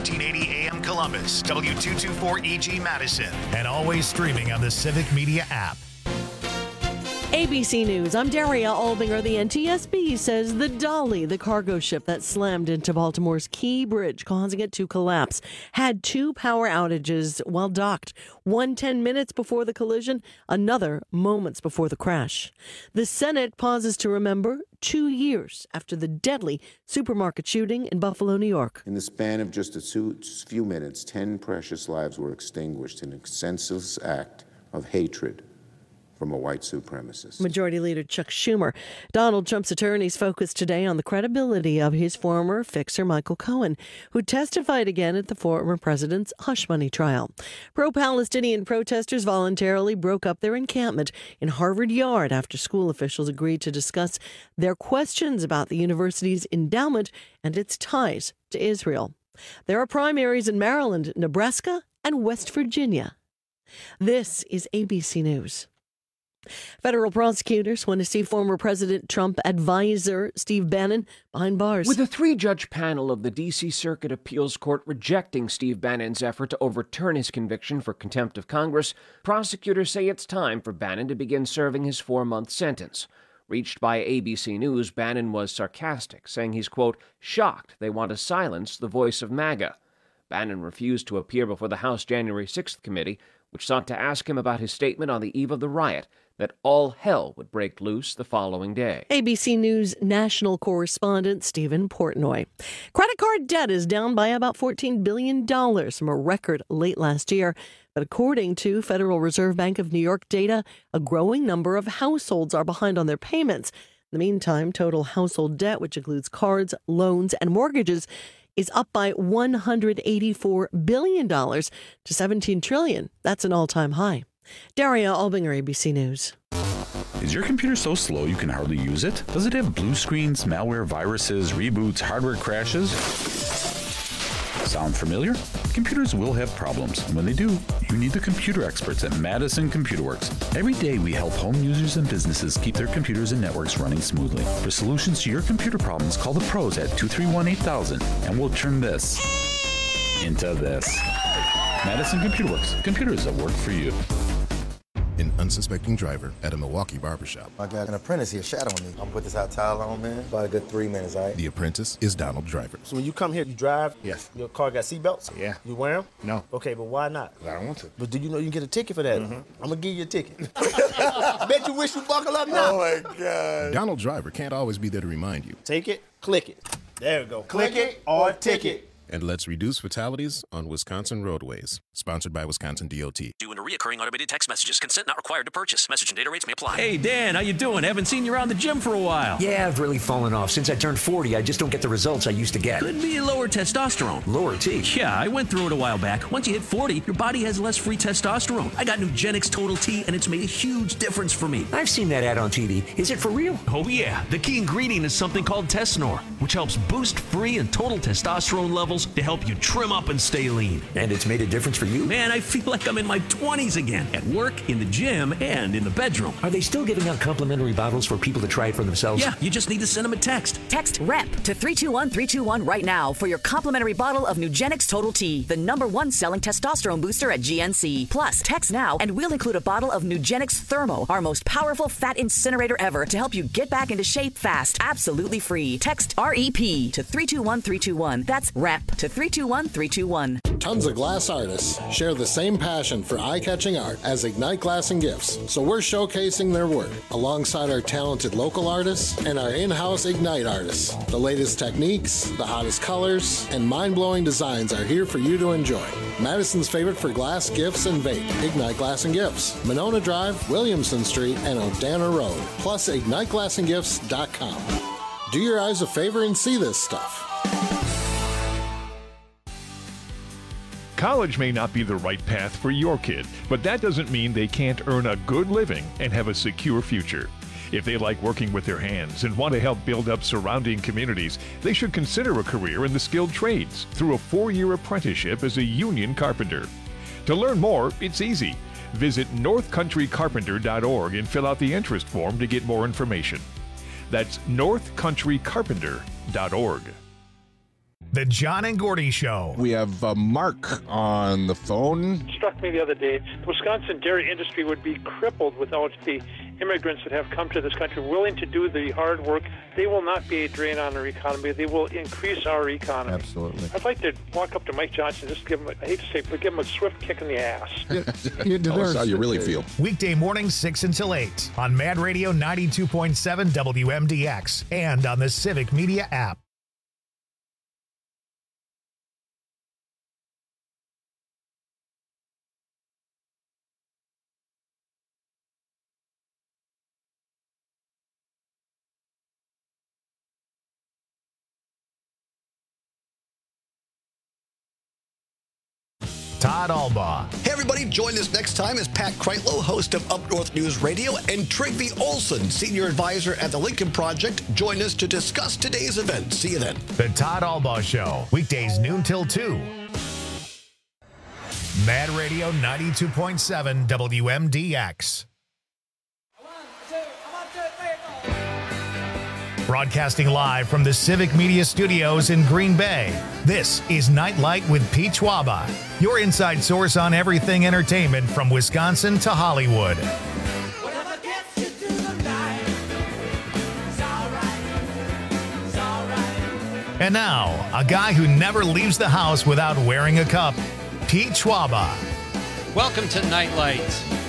1480 AM Columbus, W224EG Madison, and always streaming on the Civic Media app. ABC News, I'm Daria Albinger. The NTSB says the Dolly, the cargo ship that slammed into Baltimore's Key Bridge, causing it to collapse, had 2 power outages while docked. One 10 minutes before the collision, another moments before the crash. The Senate pauses to remember 2 years after the deadly supermarket shooting in Buffalo, New York. In the span of just a few minutes, 10 precious lives were extinguished in a senseless act of hatred from a white supremacist. Majority Leader Chuck Schumer. Donald Trump's attorneys focused today on the credibility of his former fixer Michael Cohen, who testified again at the former president's hush money trial. Pro-Palestinian protesters voluntarily broke up their encampment in Harvard Yard after school officials agreed to discuss their questions about the university's endowment and its ties to Israel. There are primaries in Maryland, Nebraska, and West Virginia. This is ABC News. Federal prosecutors want to see former President Trump advisor Steve Bannon behind bars. With a 3-judge panel of the D.C. Circuit Appeals Court rejecting Steve Bannon's effort to overturn his conviction for contempt of Congress, prosecutors say it's time for Bannon to begin serving his 4-month sentence. Reached by ABC News, Bannon was sarcastic, saying he's, quote, shocked they want to silence the voice of MAGA. Bannon refused to appear before the House January 6th committee, which sought to ask him about his statement on the eve of the riot that all hell would break loose the following day. ABC News national correspondent Stephen Portnoy. Credit card debt is down by about $14 billion from a record late last year. But according to Federal Reserve Bank of New York data, a growing number of households are behind on their payments. In the meantime, total household debt, which includes cards, loans, and mortgages, is up by $184 billion to $17 trillion. That's an all-time high. Daria Albinger, ABC News. Is your computer so slow you can hardly use it? Does it have blue screens, malware, viruses, reboots, hardware crashes? Sound familiar? Computers will have problems, and when they do, you need the computer experts at Madison Computer Works. Every day we help home users and businesses keep their computers and networks running smoothly. For solutions to your computer problems, call the pros at 231-8000, and we'll turn this into this. Madison Computer Works. Computers that work for you. An unsuspecting driver at a Milwaukee barbershop. I got an apprentice here shadowing me. I'm gonna put this hot towel on, man. About a good 3 minutes, all right? The apprentice is Donald Driver. So when you come here, you drive? Yes. Your car got seatbelts? Yeah. You wear them? No. Okay, but why not? I don't want to. But do you know you can get a ticket for that? I'm gonna give you a ticket. Bet you wish you buckle up now. Oh my God. Donald Driver can't always be there to remind you. Take it, click it. There we go. Click it or ticket. And let's reduce fatalities on Wisconsin roadways. Sponsored by Wisconsin DOT. Due into reoccurring automated text messages. Consent not required to purchase. Message and data rates may apply. Hey, Dan, how you doing? Haven't seen you around the gym for a while. Yeah, I've really fallen off. Since I turned 40, I just don't get the results I used to get. Could be lower testosterone. Lower T? Yeah, I went through it a while back. Once you hit 40, your body has less free testosterone. I got Nugenix Total T, and it's made a huge difference for me. I've seen that ad on TV. Is it for real? Oh, yeah. The key ingredient is something called Tesnor, which helps boost free and total testosterone levels to help you trim up and stay lean. And it's made a difference for you? Man, I feel like I'm in my 20s again. At work, in the gym, and in the bedroom. Are they still giving out complimentary bottles for people to try it for themselves? Yeah, you just need to send them a text. Text REP to 321-321 right now for your complimentary bottle of Nugenix Total T, the #1 selling testosterone booster at GNC. Plus, text now and we'll include a bottle of Nugenix Thermo, our most powerful fat incinerator ever, to help you get back into shape fast. Absolutely free. Text REP to 321-321. That's REP to 321-321. Tons of glass artists share the same passion for eye-catching art as Ignite Glass and Gifts, so we're showcasing their work alongside our talented local artists and our in-house Ignite artists. The latest techniques, the hottest colors, and mind-blowing designs are here for you to enjoy. Madison's favorite for glass, gifts, and vape, Ignite Glass and Gifts, Monona Drive, Williamson Street, and O'Dana Road, plus IgniteGlassandGifts.com. Do your eyes a favor and see this stuff. College may not be the right path for your kid, but that doesn't mean they can't earn a good living and have a secure future. If they like working with their hands and want to help build up surrounding communities, they should consider a career in the skilled trades through a 4-year apprenticeship as a union carpenter. To learn more, it's easy. Visit northcountrycarpenter.org and fill out the interest form to get more information. That's northcountrycarpenter.org. The John and Gordy Show. We have Mark on the phone. It struck me the other day, the Wisconsin dairy industry would be crippled without the immigrants that have come to this country willing to do the hard work. They will not be a drain on our economy. They will increase our economy. Absolutely. I'd like to walk up to Mike Johnson and just give him, I hate to say, but give him a swift kick in the ass. Tell us how you really feel. Weekday mornings 6 until 8 on Mad Radio 92.7 WMDX and on the Civic Media app. Todd Albaugh. Hey, everybody, join us next time as Pat Kreitlow, host of Up North News Radio, and Trygve Olson, senior advisor at the Lincoln Project, join us to discuss today's event. See you then. The Todd Albaugh Show, weekdays noon till 2. Mad Radio 92.7 WMDX. Broadcasting live from the Civic Media Studios in Green Bay, this is Nightlight with Pete Schwaba, your inside source on everything entertainment from Wisconsin to Hollywood. And now, a guy who never leaves the house without wearing a cup, Pete Schwaba. Welcome to Nightlight.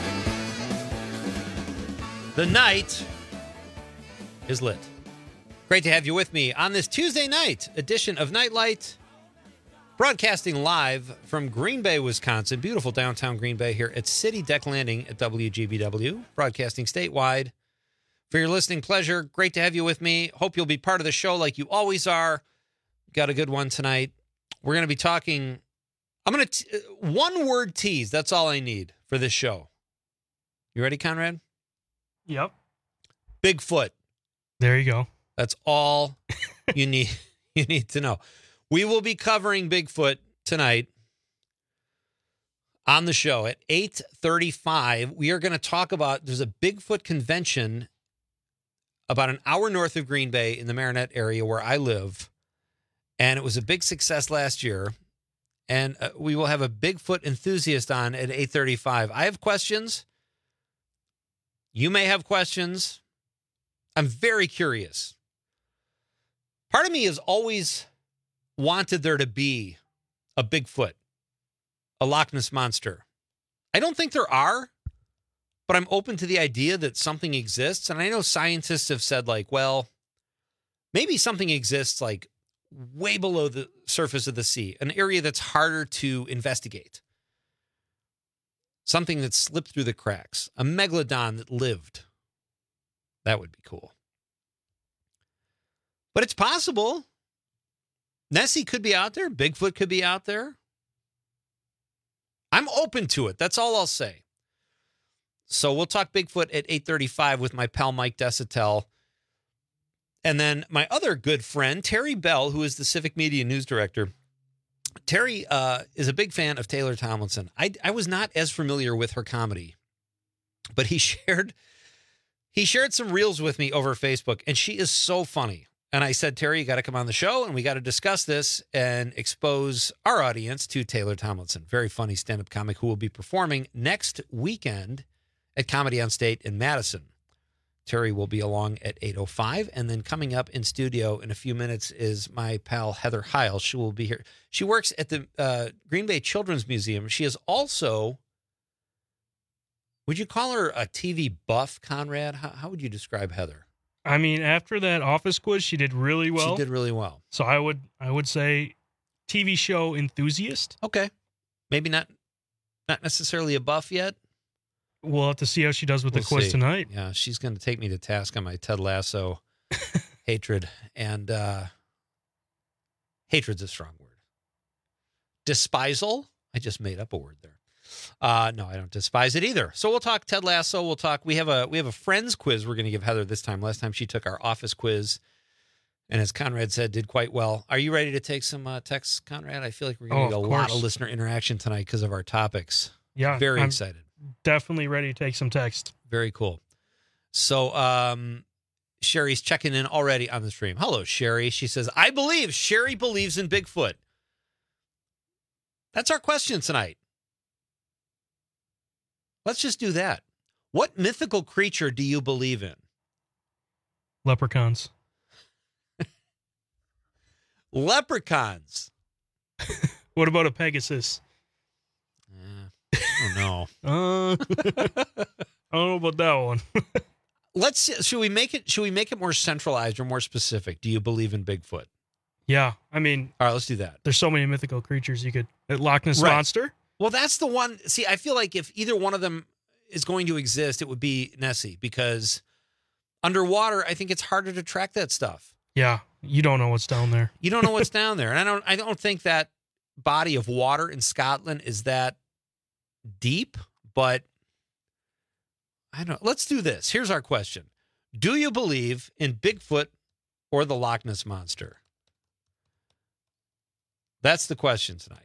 The night is lit. Great to have you with me on this Tuesday night edition of Nightlight, broadcasting live from Green Bay, Wisconsin. Beautiful downtown Green Bay here at City Deck Landing at WGBW, broadcasting statewide. For your listening pleasure, great to have you with me. Hope you'll be part of the show like you always are. Got a good one tonight. We're going to be talking, I'm going to, one-word tease, that's all I need for this show. You ready, Conrad? Yep. Bigfoot. There you go. That's all you need to know. We will be covering Bigfoot tonight on the show at 8:35. We are going to talk about, there's a Bigfoot convention about an hour north of Green Bay in the Marinette area where I live. And it was a big success last year. And we will have a Bigfoot enthusiast on at 8:35. I have questions. You may have questions. I'm very curious. Part of me has always wanted there to be a Bigfoot, a Loch Ness Monster. I don't think there are, but I'm open to the idea that something exists. And I know scientists have said, like, well, maybe something exists like way below the surface of the sea, an area that's harder to investigate. Something that slipped through the cracks, a megalodon that lived. That would be cool. But it's possible. Nessie could be out there. Bigfoot could be out there. I'm open to it. That's all I'll say. So we'll talk Bigfoot at 8:35 with my pal Mike Desatel. And then my other good friend, Terry Bell, who is the Civic Media News Director. Terry is a big fan of Taylor Tomlinson. I was not as familiar with her comedy, but he shared some reels with me over Facebook, and she is so funny. And I said, Terry, you got to come on the show, and we got to discuss this and expose our audience to Taylor Tomlinson. Very funny stand-up comic who will be performing next weekend at Comedy on State in Madison. Terry will be along at 8:05, and then coming up in studio in a few minutes is my pal Heather Heil. She will be here. She works at the Green Bay Children's Museum. She is also, would you call her a TV buff, Conrad? How would you describe Heather? I mean, after that office quiz, she did really well. She did really well. So I would say TV show enthusiast. Okay. Maybe not necessarily a buff yet. We'll have to see how she does with the quiz tonight. Yeah, she's going to take me to task on my Ted Lasso hatred. And hatred's a strong word. Despisal? I just made up a word there. No, I don't despise it either. So we'll talk Ted Lasso. We have a friends quiz we're going to give Heather this time. Last time she took our office quiz, and as Conrad said, did quite well. Are you ready to take some texts, Conrad? I feel like we're going to get a lot of listener interaction tonight because of our topics. Yeah, very excited. Definitely ready to take some text. Very cool. So Sherry's checking in already on the stream. Hello, Sherry. She says, I believe. Sherry believes in Bigfoot. That's our question tonight. Let's just do that. What mythical creature do you believe in? Leprechauns. Leprechauns. What about a Pegasus? Oh, no. I don't know about that one. Should we make it more centralized or more specific? Do you believe in Bigfoot? Yeah. I mean, all right, let's do that. There's so many mythical creatures you could. Loch Ness Monster? Well, that's the one. See, I feel like if either one of them is going to exist, it would be Nessie, because underwater, I think it's harder to track that stuff. Yeah. You don't know what's down there. You don't know what's down there. And I don't think that body of water in Scotland is that deep, but I don't know. Let's do this. Here's our question. Do you believe in Bigfoot or the Loch Ness Monster? That's the question tonight.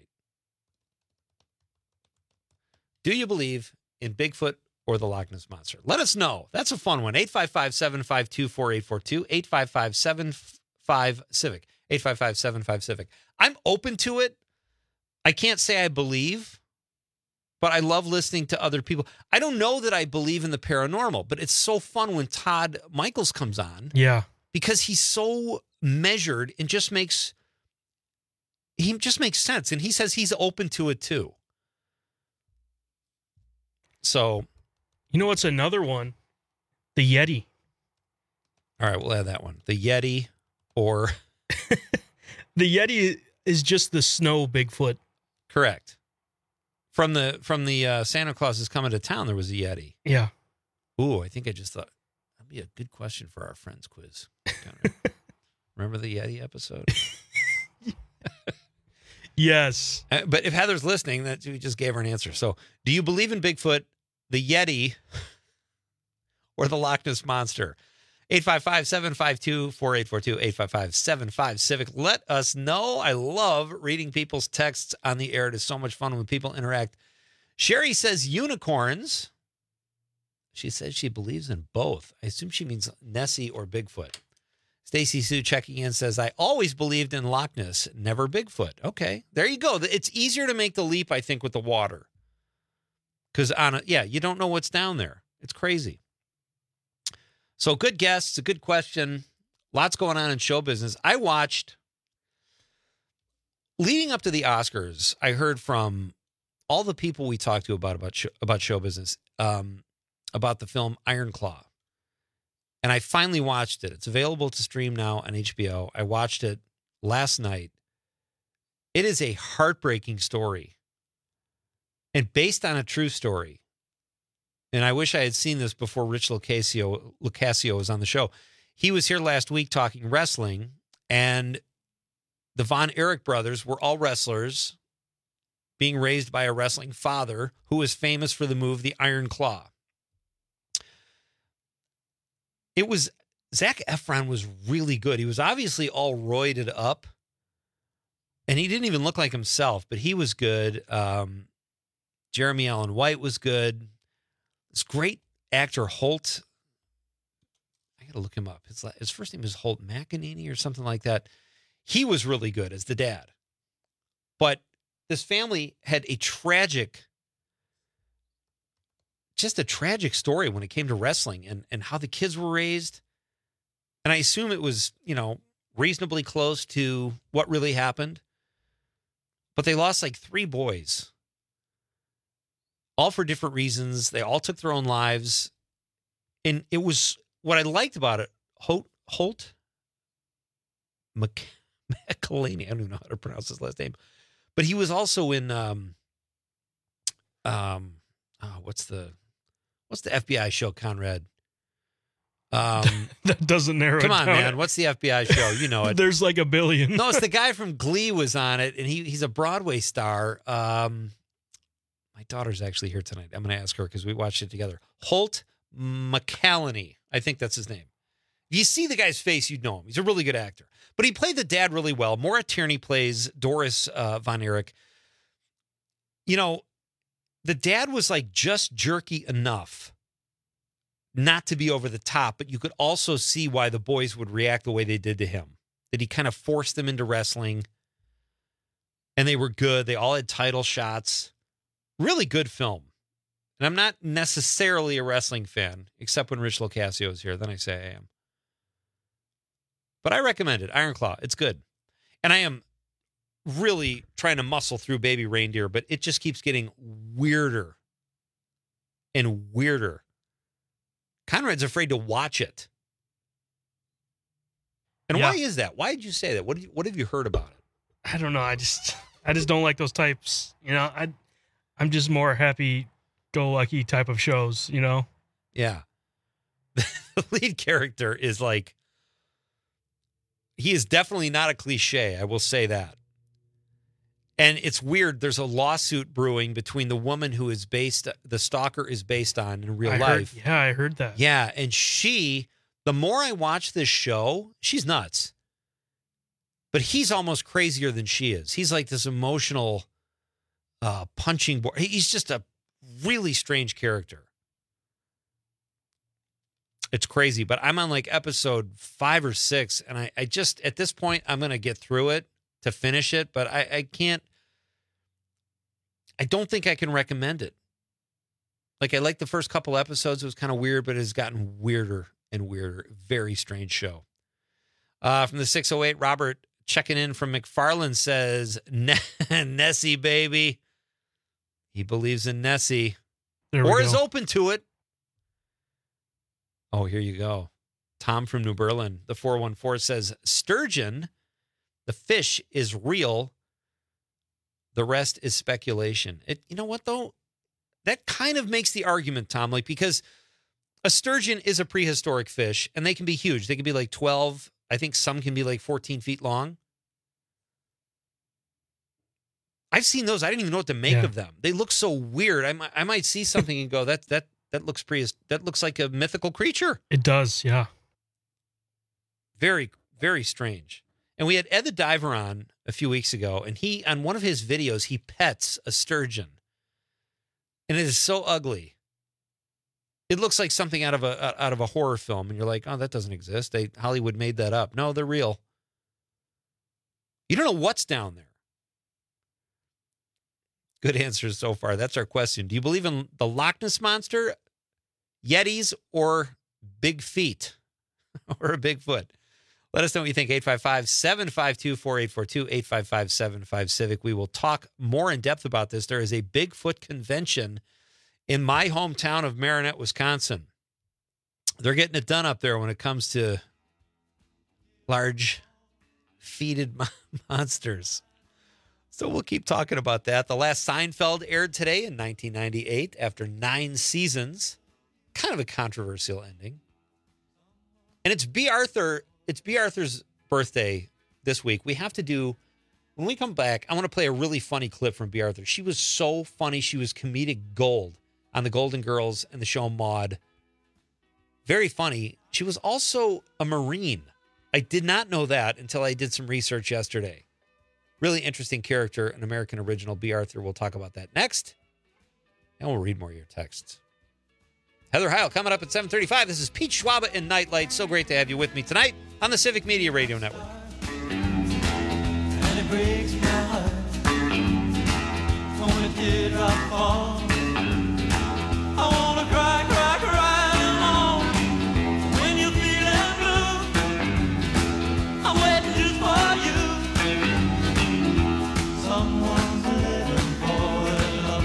Do you believe in Bigfoot or the Loch Ness Monster? Let us know. That's a fun one. 855-752-4842, 855-75-CIVIC, 855-75-CIVIC. I'm open to it. I can't say I believe, but I love listening to other people. I don't know that I believe in the paranormal, but it's so fun when Todd Michaels comes on. Yeah. Because he's so measured and just makes sense. And he says he's open to it too. So, you know what's another one? The Yeti. All right, we'll add that one. The Yeti or the Yeti is just the snow Bigfoot. Correct. From the Santa Claus is Coming to Town, there was a Yeti. Yeah. Ooh, I think I just thought that'd be a good question for our friends quiz. Remember the Yeti episode? Yes. But if Heather's listening, that we just gave her an answer. So, do you believe in Bigfoot, the Yeti, or the Loch Ness Monster? 855-752-4842, 855-75-CIVIC. Let us know. I love reading people's texts on the air. It is so much fun when people interact. Sherry says unicorns. She says she believes in both. I assume she means Nessie or Bigfoot. Stacy Sue checking in says, I always believed in Loch Ness, never Bigfoot. Okay, there you go. It's easier to make the leap, I think, with the water. Because, you don't know what's down there. It's crazy. So good guess. It's a good question. Lots going on in show business. I watched, leading up to the Oscars, I heard from all the people we talked to about show business, about the film Iron Claw. And I finally watched it. It's available to stream now on HBO. I watched it last night. It is a heartbreaking story and based on a true story. And I wish I had seen this before Rich Lucasio was on the show. He was here last week talking wrestling, and the Von Erich brothers were all wrestlers being raised by a wrestling father who was famous for the move, the Iron Claw. Zac Efron was really good. He was obviously all roided up, and he didn't even look like himself, but he was good. Jeremy Allen White was good. This great actor, Holt. I got to look him up. His first name is Holt McEnany or something like that. He was really good as the dad. But this family had a tragic story when it came to wrestling and how the kids were raised. And I assume it was, reasonably close to what really happened. But they lost like 3 boys, all for different reasons. They all took their own lives. And it was, what I liked about it, Holt McElhaney, I don't even know how to pronounce his last name, but he was also in, what's the FBI show, Conrad? That doesn't narrow it down. Come on, man. What's the FBI show? You know it. There's like a billion. No, it's the guy from Glee was on it, and he's a Broadway star. My daughter's actually here tonight. I'm going to ask her because we watched it together. Holt McElhaney. I think that's his name. If you see the guy's face, you'd know him. He's a really good actor. But he played the dad really well. Maura Tierney plays Doris Von Erich. The dad was like just jerky enough not to be over the top, but you could also see why the boys would react the way they did to him. That he kind of forced them into wrestling. And they were good. They all had title shots. Really good film. And I'm not necessarily a wrestling fan, except when Rich Locascio is here. Then I say I am. But I recommend it. Iron Claw. It's good. And I am really trying to muscle through Baby Reindeer, but it just keeps getting weirder and weirder. Conrad's afraid to watch it. And why is that? Why did you say that? What have you heard about it? I don't know. I just don't like those types. You know, I'm just more happy-go-lucky type of shows, you know? Yeah. The lead character is like, he is definitely not a cliche. I will say that. And it's weird. There's a lawsuit brewing between the woman who is the stalker is based on in real life. I heard that. Yeah. And the more I watch this show, she's nuts. But he's almost crazier than she is. He's like this emotional punching board. He's just a really strange character. It's crazy. But I'm on like episode 5 or 6. And I just, at this point, I'm going to get through it to finish it. But I can't. I don't think I can recommend it. Like, I liked the first couple episodes. It was kind of weird, but it has gotten weirder and weirder. Very strange show. From the 608, Robert checking in from McFarland says, Nessie, baby. He believes in Nessie. Or is open to it. Oh, here you go. Tom from New Berlin, the 414 says, sturgeon, the fish, is real. The rest is speculation. You know what, though? That kind of makes the argument, Tom, like, because a sturgeon is a prehistoric fish, and they can be huge. They can be like 12. I think some can be like 14 feet long. I've seen those. I didn't even know what to make of them. They look so weird. I might see something and go, that looks like a mythical creature. It does, yeah. Very, very strange. And we had Ed the Diver on a few weeks ago, and he, on one of his videos, he pets a sturgeon. And it is so ugly. It looks like something out of a horror film, and you're like, oh, that doesn't exist. Hollywood made that up. No, they're real. You don't know what's down there. Good answers so far. That's our question. Do you believe in the Loch Ness Monster, Yetis, or big feet? Or a Bigfoot? Let us know what you think. 855-752-4842, 855-75-CIVIC. We will talk more in depth about this. There is a Bigfoot convention in my hometown of Marinette, Wisconsin. They're getting it done up there when it comes to large feeted monsters. So we'll keep talking about that. The last Seinfeld aired today in 1998 after 9 seasons. Kind of a controversial ending. And it's B. Arthur's birthday this week. We have to do, when we come back, I want to play a really funny clip from B. Arthur. She was so funny. She was comedic gold on the Golden Girls and the show Maude. Very funny. She was also a Marine. I did not know that until I did some research yesterday. Really interesting character, an American original, B. Arthur. We'll talk about that next. And we'll read more of your texts. Heather Heil coming up at 7:35. This is Pete Schwaba and Nightlight. So great to have you with me tonight on the Civic Media Radio Network. And it breaks my heart when a teardrop falls. I wanna cry, cry, cry alone. When you're feeling blue, I'm waiting just for you. Someone's living for love.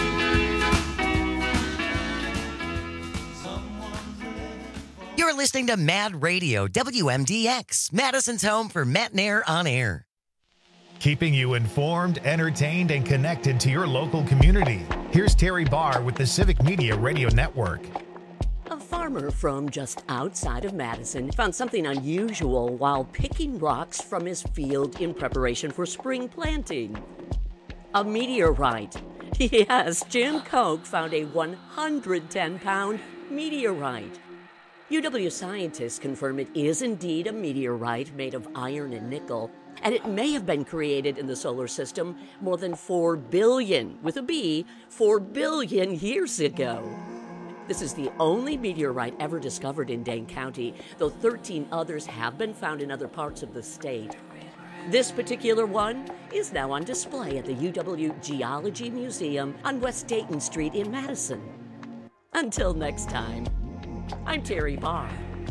You're listening to Mad Radio, WMDX, Madison's home for Matt Nair on air. Keeping you informed, entertained, and connected to your local community. Here's Terry Barr with the Civic Media Radio Network. A farmer from just outside of Madison found something unusual while picking rocks from his field in preparation for spring planting. A meteorite. Yes, Jim Koch found a 110-pound meteorite. UW scientists confirm it is indeed a meteorite made of iron and nickel, and it may have been created in the solar system more than 4 billion, with a B, 4 billion years ago. This is the only meteorite ever discovered in Dane County, though 13 others have been found in other parts of the state. This particular one is now on display at the UW Geology Museum on West Dayton Street in Madison. Until next time, I'm Terry Barr.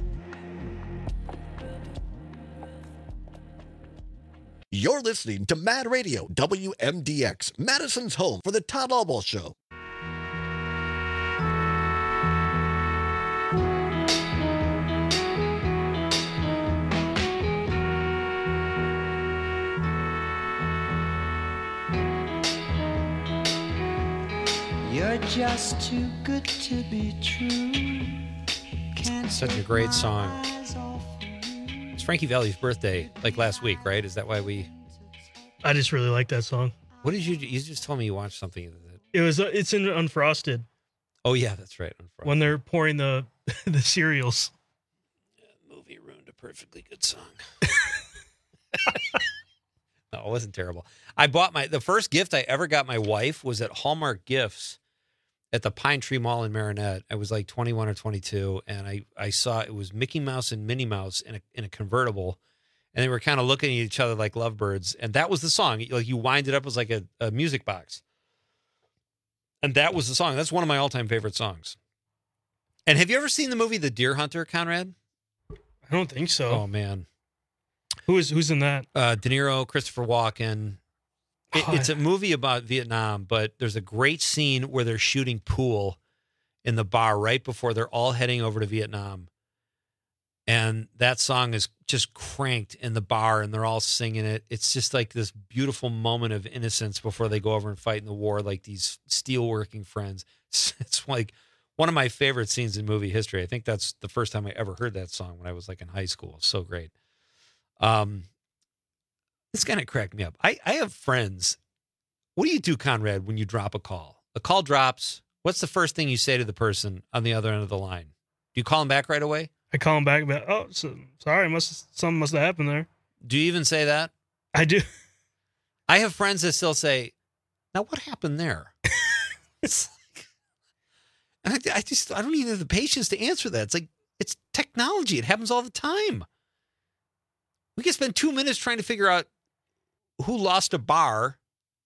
You're listening to Mad Radio, WMDX, Madison's home for the Todd Albaugh Show. You're just too good to be true. Such a great song. It's Frankie Valli's birthday, like last week, right? Is that why we... I just really like that song. What did you... You just told me you watched something. It's in Unfrosted. Oh, yeah, that's right. Unfrosted. When they're pouring the cereals. The movie ruined a perfectly good song. No, it wasn't terrible. I bought the first gift I ever got my wife was at Hallmark Gifts at the Pine Tree Mall in Marinette. I was like 21 or 22, and I saw it was Mickey Mouse and Minnie Mouse in a convertible, and they were kind of looking at each other like lovebirds, and that was the song. Like, you wind it up as like a music box, and that was the song. That's one of my all-time favorite songs. And have you ever seen the movie The Deer Hunter, Conrad? I don't think so. Oh, man. Who's in that? De Niro, Christopher Walken. It's a movie about Vietnam, but there's a great scene where they're shooting pool in the bar right before they're all heading over to Vietnam. And that song is just cranked in the bar, and they're all singing it. It's just like this beautiful moment of innocence before they go over and fight in the war, like these steelworking friends. It's like one of my favorite scenes in movie history. I think that's the first time I ever heard that song when I was like in high school. So great. This kind of cracked me up. I have friends. What do you do, Conrad, when you drop a call? A call drops. What's the first thing you say to the person on the other end of the line? Do you call them back right away? I call them back, but sorry, something must have happened there. Do you even say that? I do. I have friends that still say, "Now what happened there?" It's like, and I don't even have the patience to answer that. It's like, it's technology. It happens all the time. We can spend 2 minutes trying to figure out who lost a bar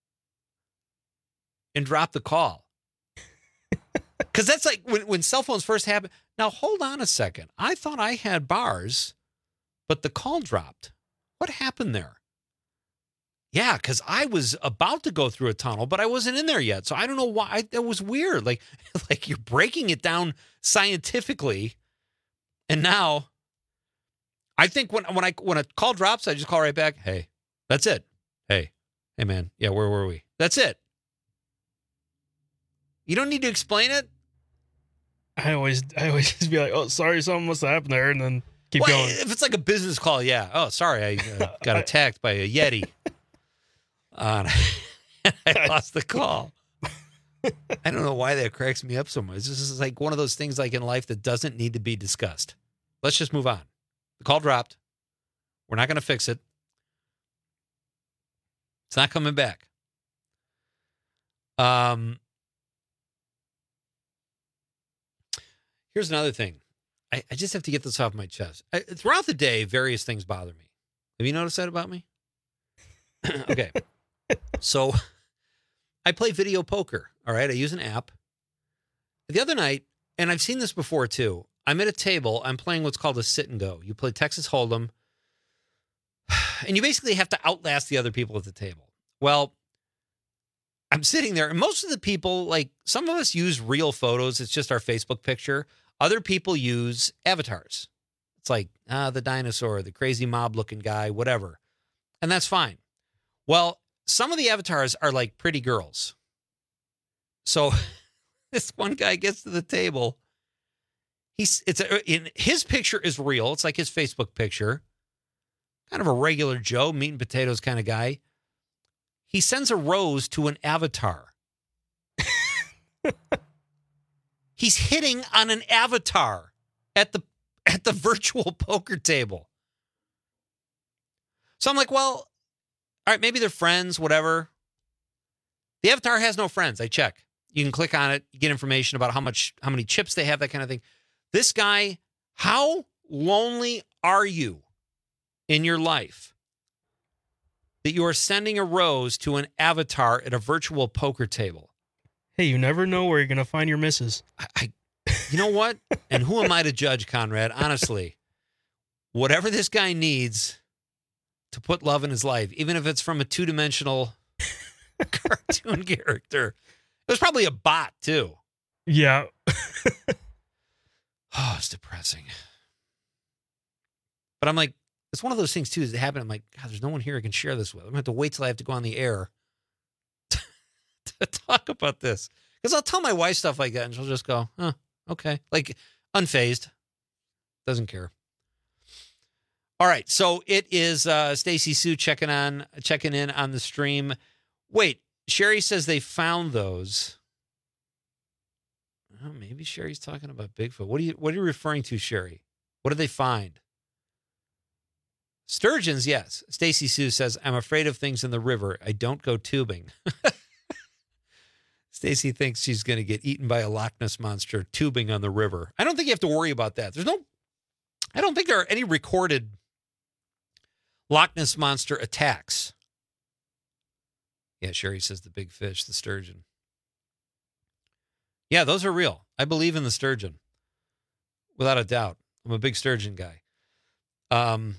and dropped the call. Because that's like when cell phones first happened. Now, hold on a second. I thought I had bars, but the call dropped. What happened there? Yeah, because I was about to go through a tunnel, but I wasn't in there yet. So I don't know why. That was weird. Like you're breaking it down scientifically. And now I think when a call drops, I just call right back. Hey, that's it. Hey, man. Yeah, where were we? That's it. You don't need to explain it. I always just be like, oh, sorry, something must have happened there, and then keep going. If it's like a business call, yeah. Oh, sorry, I got attacked by a Yeti. I lost the call. I don't know why that cracks me up so much. This is like one of those things like in life that doesn't need to be discussed. Let's just move on. The call dropped. We're not going to fix it. It's not coming back. Here's another thing. I just have to get this off my chest. Throughout the day, various things bother me. Have you noticed that about me? Okay. So I play video poker. All right. I use an app. The other night, and I've seen this before too, I'm at a table. I'm playing what's called a sit and go. You play Texas Hold'em, and you basically have to outlast the other people at the table. Well, I'm sitting there, and most of the people, like some of us use real photos. It's just our Facebook picture. Other people use avatars. It's like the dinosaur, the crazy mob looking guy, whatever. And that's fine. Well, some of the avatars are like pretty girls. So this one guy gets to the table. His picture is real. It's like his Facebook picture. Kind of a regular Joe, meat and potatoes kind of guy. He sends a rose to an avatar. He's hitting on an avatar at the virtual poker table. So I'm like, well, all right, maybe they're friends, whatever. The avatar has no friends. I check. You can click on it, get information about how many chips they have, that kind of thing. This guy, how lonely are you in your life that you are sending a rose to an avatar at a virtual poker table? Hey, you never know where you're going to find your missus. You know what? And who am I to judge, Conrad? Honestly, whatever this guy needs to put love in his life, even if it's from a two-dimensional cartoon character. It was probably a bot, too. Yeah. Oh, it's depressing. But I'm like, it's one of those things, too, that happen. I'm like, God, there's no one here I can share this with. I'm going to have to wait till I have to go on the air to talk about this. Because I'll tell my wife stuff like that, and she'll just go, oh, okay. Like, unfazed. Doesn't care. All right, so it is Stacy Sue checking in on the stream. Wait, Sherry says they found those. Oh, maybe Sherry's talking about Bigfoot. What are you referring to, Sherry? What did they find? Sturgeons, yes. Stacy Sue says, I'm afraid of things in the river. I don't go tubing. Stacy thinks she's going to get eaten by a Loch Ness monster tubing on the river. I don't think you have to worry about that. I don't think there are any recorded Loch Ness monster attacks. Yeah, Sherry says the big fish, the sturgeon. Yeah, those are real. I believe in the sturgeon. Without a doubt. I'm a big sturgeon guy. And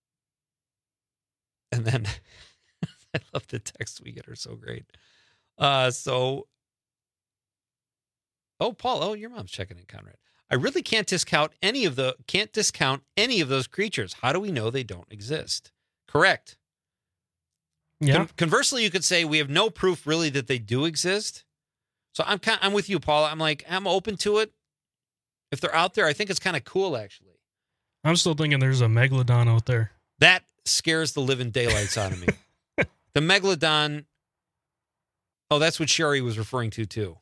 then I love the texts we get are so great. Paul, your mom's checking in, Conrad. I really can't discount any of those creatures. How do we know they don't exist? Correct. Yeah. Conversely, you could say we have no proof really that they do exist. So I'm with you, Paul. I'm open to it. If they're out there, I think it's kind of cool, actually. I'm still thinking there's a megalodon out there. That scares the living daylights out of me. The megalodon. Oh, that's what Sherry was referring to, too.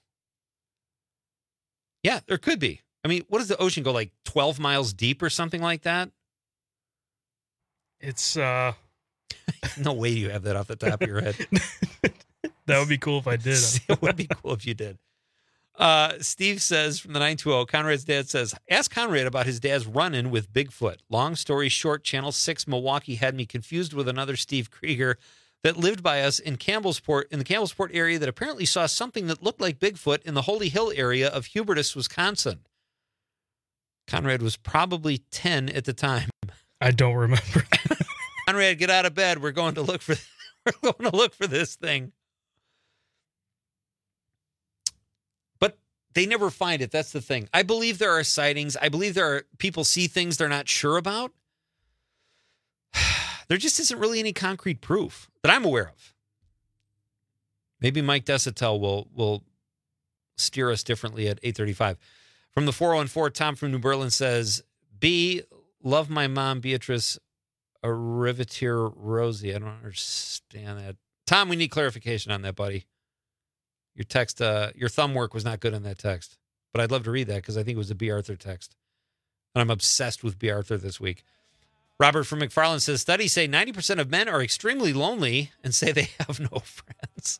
Yeah, there could be. I mean, what does the ocean go, like 12 miles deep or something like that? It's, no way you have that off the top of your head. That would be cool if I did. It would be cool if you did. Steve says from the 920, Conrad's dad says, ask Conrad about his dad's run-in with Bigfoot. Long story short, Channel 6 Milwaukee had me confused with another Steve Krieger that lived by us in the Campbellsport area that apparently saw something that looked like Bigfoot in the Holy Hill area of Hubertus, Wisconsin. Conrad was probably 10 at the time. I don't remember. Conrad, get out of bed. We're going to look for this thing. But they never find it. That's the thing. I believe there are sightings. I believe there are people see things they're not sure about. There just isn't really any concrete proof that I'm aware of. Maybe Mike Desatel will steer us differently at 8:35. From the 414, Tom from New Berlin says, B, love my mom, Beatrice Arrivatier Rosie. I don't understand that. Tom, we need clarification on that, buddy. Your text, your thumb work was not good in that text. But I'd love to read that because I think it was a B. Arthur text. And I'm obsessed with B. Arthur this week. Robert from McFarland says, studies say 90% of men are extremely lonely and say they have no friends.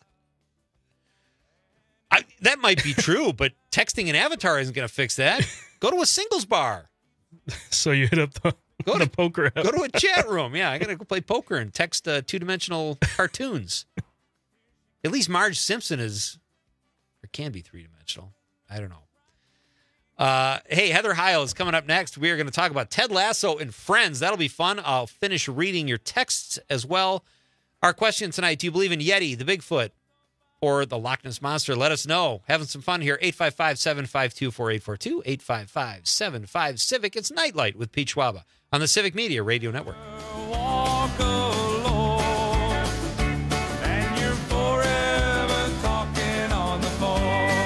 That might be true, but texting an avatar isn't going to fix that. Go to a singles bar. So you hit up the poker app. Go to a chat room. Yeah, I got to go play poker and text two-dimensional cartoons. At least Marge Simpson is, or can be three-dimensional. I don't know. Hey, Heather Heil is coming up next. We are going to talk about Ted Lasso and Friends. That'll be fun. I'll finish reading your texts as well. Our question tonight, do you believe in Yeti, the Bigfoot, or the Loch Ness Monster? Let us know. Having some fun here. 855-752-4842. 855-75-CIVIC. It's Nightlight with Pete Schwaba on the Civic Media Radio Network. Walk alone, and you're forever talking on the phone.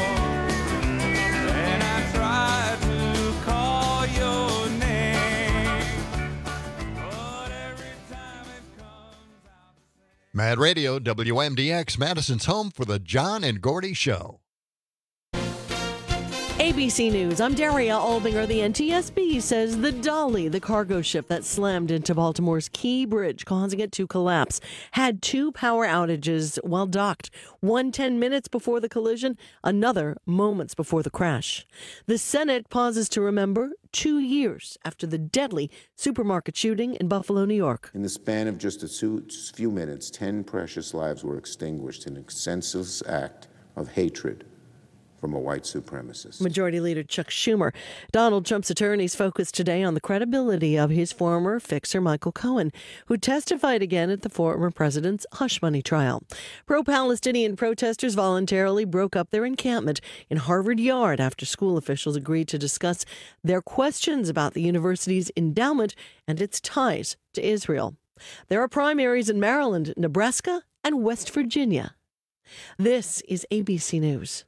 And I try to call your name, but every time it comes out. Mad Radio, WMDX, Madison's home for the John and Gordy Show. ABC News, I'm Daria Albinger. The NTSB says the Dolly, the cargo ship that slammed into Baltimore's Key Bridge, causing it to collapse, had 2 power outages while docked. One 10 minutes before the collision, another moments before the crash. The Senate pauses to remember 2 years after the deadly supermarket shooting in Buffalo, New York. In the span of just a few minutes, 10 precious lives were extinguished in a senseless act of hatred from a white supremacist. Majority Leader Chuck Schumer. Donald Trump's attorneys focused today on the credibility of his former fixer Michael Cohen, who testified again at the former president's hush money trial. Pro-Palestinian protesters voluntarily broke up their encampment in Harvard Yard after school officials agreed to discuss their questions about the university's endowment and its ties to Israel. There are primaries in Maryland, Nebraska, and West Virginia. This is ABC News.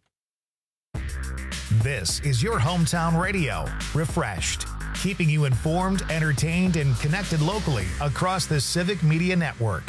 This is your hometown radio, Refreshed, keeping you informed, entertained, and connected locally across the Civic Media Network.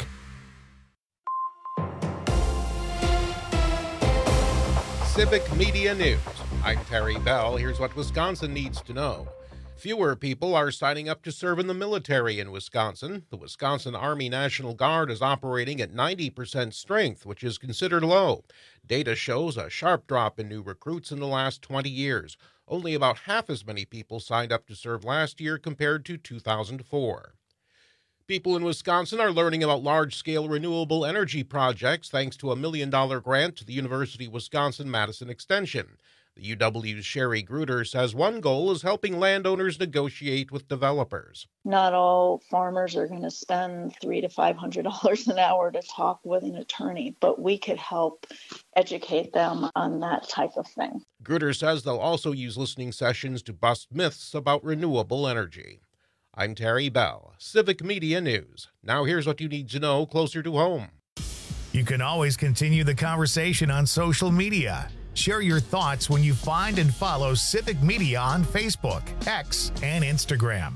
Civic Media News. I'm Terry Bell. Here's what Wisconsin needs to know. Fewer people are signing up to serve in the military in Wisconsin. The Wisconsin Army National Guard is operating at 90% strength, which is considered low. Data shows a sharp drop in new recruits in the last 20 years. Only about half as many people signed up to serve last year compared to 2004. People in Wisconsin are learning about large-scale renewable energy projects thanks to a $1 million grant to the University of Wisconsin-Madison Extension. The UW's Sherry Gruder says one goal is helping landowners negotiate with developers. Not all farmers are going to spend $300 to $500 an hour to talk with an attorney, but we could help educate them on that type of thing. Gruder says they'll also use listening sessions to bust myths about renewable energy. I'm Terry Bell, Civic Media News. Now here's what you need to know closer to home. You can always continue the conversation on social media. Share your thoughts when you find and follow Civic Media on Facebook, X, and Instagram.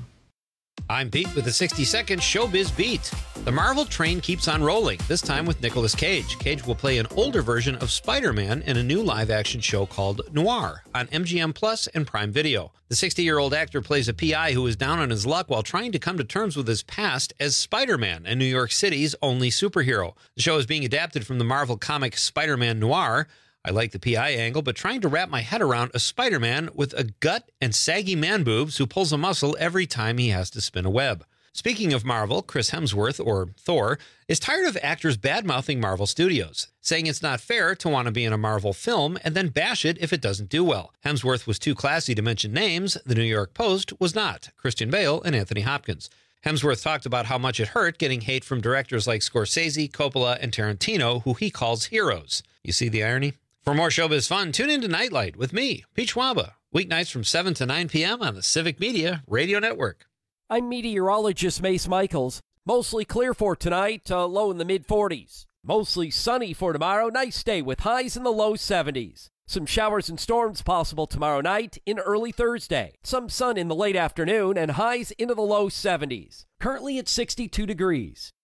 I'm Pete with the 60-second Showbiz Beat. The Marvel train keeps on rolling, this time with Nicolas Cage. Cage will play an older version of Spider-Man in a new live-action show called Noir on MGM Plus and Prime Video. The 60-year-old actor plays a PI who is down on his luck while trying to come to terms with his past as Spider-Man, and New York City's only superhero. The show is being adapted from the Marvel comic Spider-Man Noir. I like the PI angle, but trying to wrap my head around a Spider-Man with a gut and saggy man boobs who pulls a muscle every time he has to spin a web. Speaking of Marvel, Chris Hemsworth, or Thor, is tired of actors bad-mouthing Marvel Studios, saying it's not fair to want to be in a Marvel film and then bash it if it doesn't do well. Hemsworth was too classy to mention names. The New York Post was not. Christian Bale and Anthony Hopkins. Hemsworth talked about how much it hurt getting hate from directors like Scorsese, Coppola, and Tarantino, who he calls heroes. You see the irony? For more showbiz fun, tune into Nightlight with me, Pete Schwaba, weeknights from 7 to 9 p.m. on the Civic Media Radio Network. I'm meteorologist Mace Michaels. Mostly clear for tonight, low in the mid-40s. Mostly sunny for tomorrow, nice day with highs in the low 70s. Some showers and storms possible tomorrow night in early Thursday. Some sun in the late afternoon and highs into the low 70s. Currently at 62 degrees.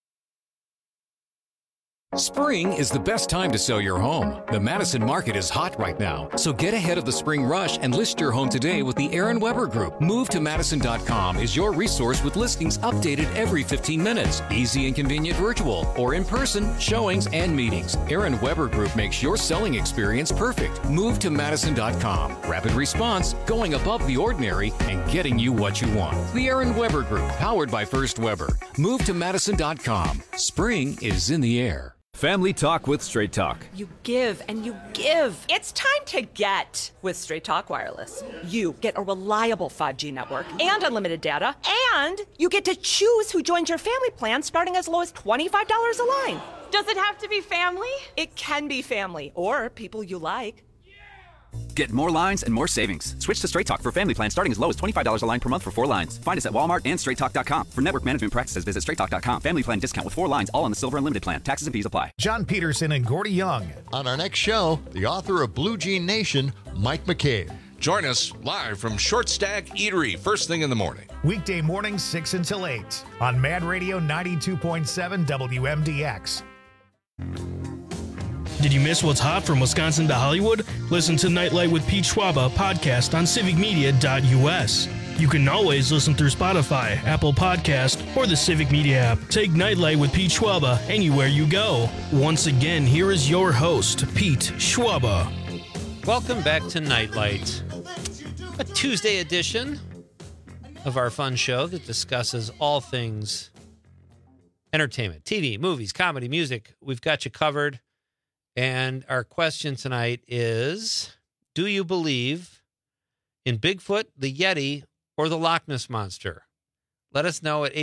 Spring is the best time to sell your home. The Madison market is hot right now, so get ahead of the spring rush and list your home today with the Aaron Weber Group. MoveToMadison.com is your resource with listings updated every 15 minutes. Easy and convenient virtual or in-person showings and meetings. Aaron Weber Group makes your selling experience perfect. MoveToMadison.com. Rapid response, going above the ordinary, and getting you what you want. The Aaron Weber Group, powered by First Weber. MoveToMadison.com. Spring is in the air. Family Talk with Straight Talk. You give and you give. It's time to get with Straight Talk Wireless. You get a reliable 5G network and unlimited data, and you get to choose who joins your family plan starting as low as $25 a line. Does it have to be family? It can be family or people you like. Get more lines and more savings. Switch to Straight Talk for family plan starting as low as $25 a line per month for 4 lines. Find us at Walmart and StraightTalk.com. For network management practices, visit StraightTalk.com. Family plan discount with 4 lines, all on the Silver Unlimited plan. Taxes and fees apply. John Peterson and Gordy Young. On our next show, the author of Blue Jean Nation, Mike McCabe. Join us live from Short Stack Eatery, first thing in the morning. Weekday mornings 6 until 8 on Mad Radio 92.7 WMDX. Did you miss what's hot from Wisconsin to Hollywood? Listen to Nightlight with Pete Schwaba podcast on civicmedia.us. You can always listen through Spotify, Apple Podcast, or the Civic Media app. Take Nightlight with Pete Schwaba anywhere you go. Once again, here is your host, Pete Schwaba. Welcome back to Nightlight, a Tuesday edition of our fun show that discusses all things entertainment, TV, movies, comedy, music. We've got you covered. And our question tonight is, do you believe in Bigfoot, the Yeti, or the Loch Ness Monster? Let us know at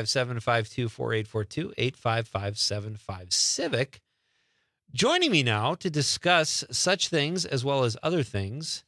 855-752-4842, 855-75-CIVIC. Joining me now to discuss such things as well as other things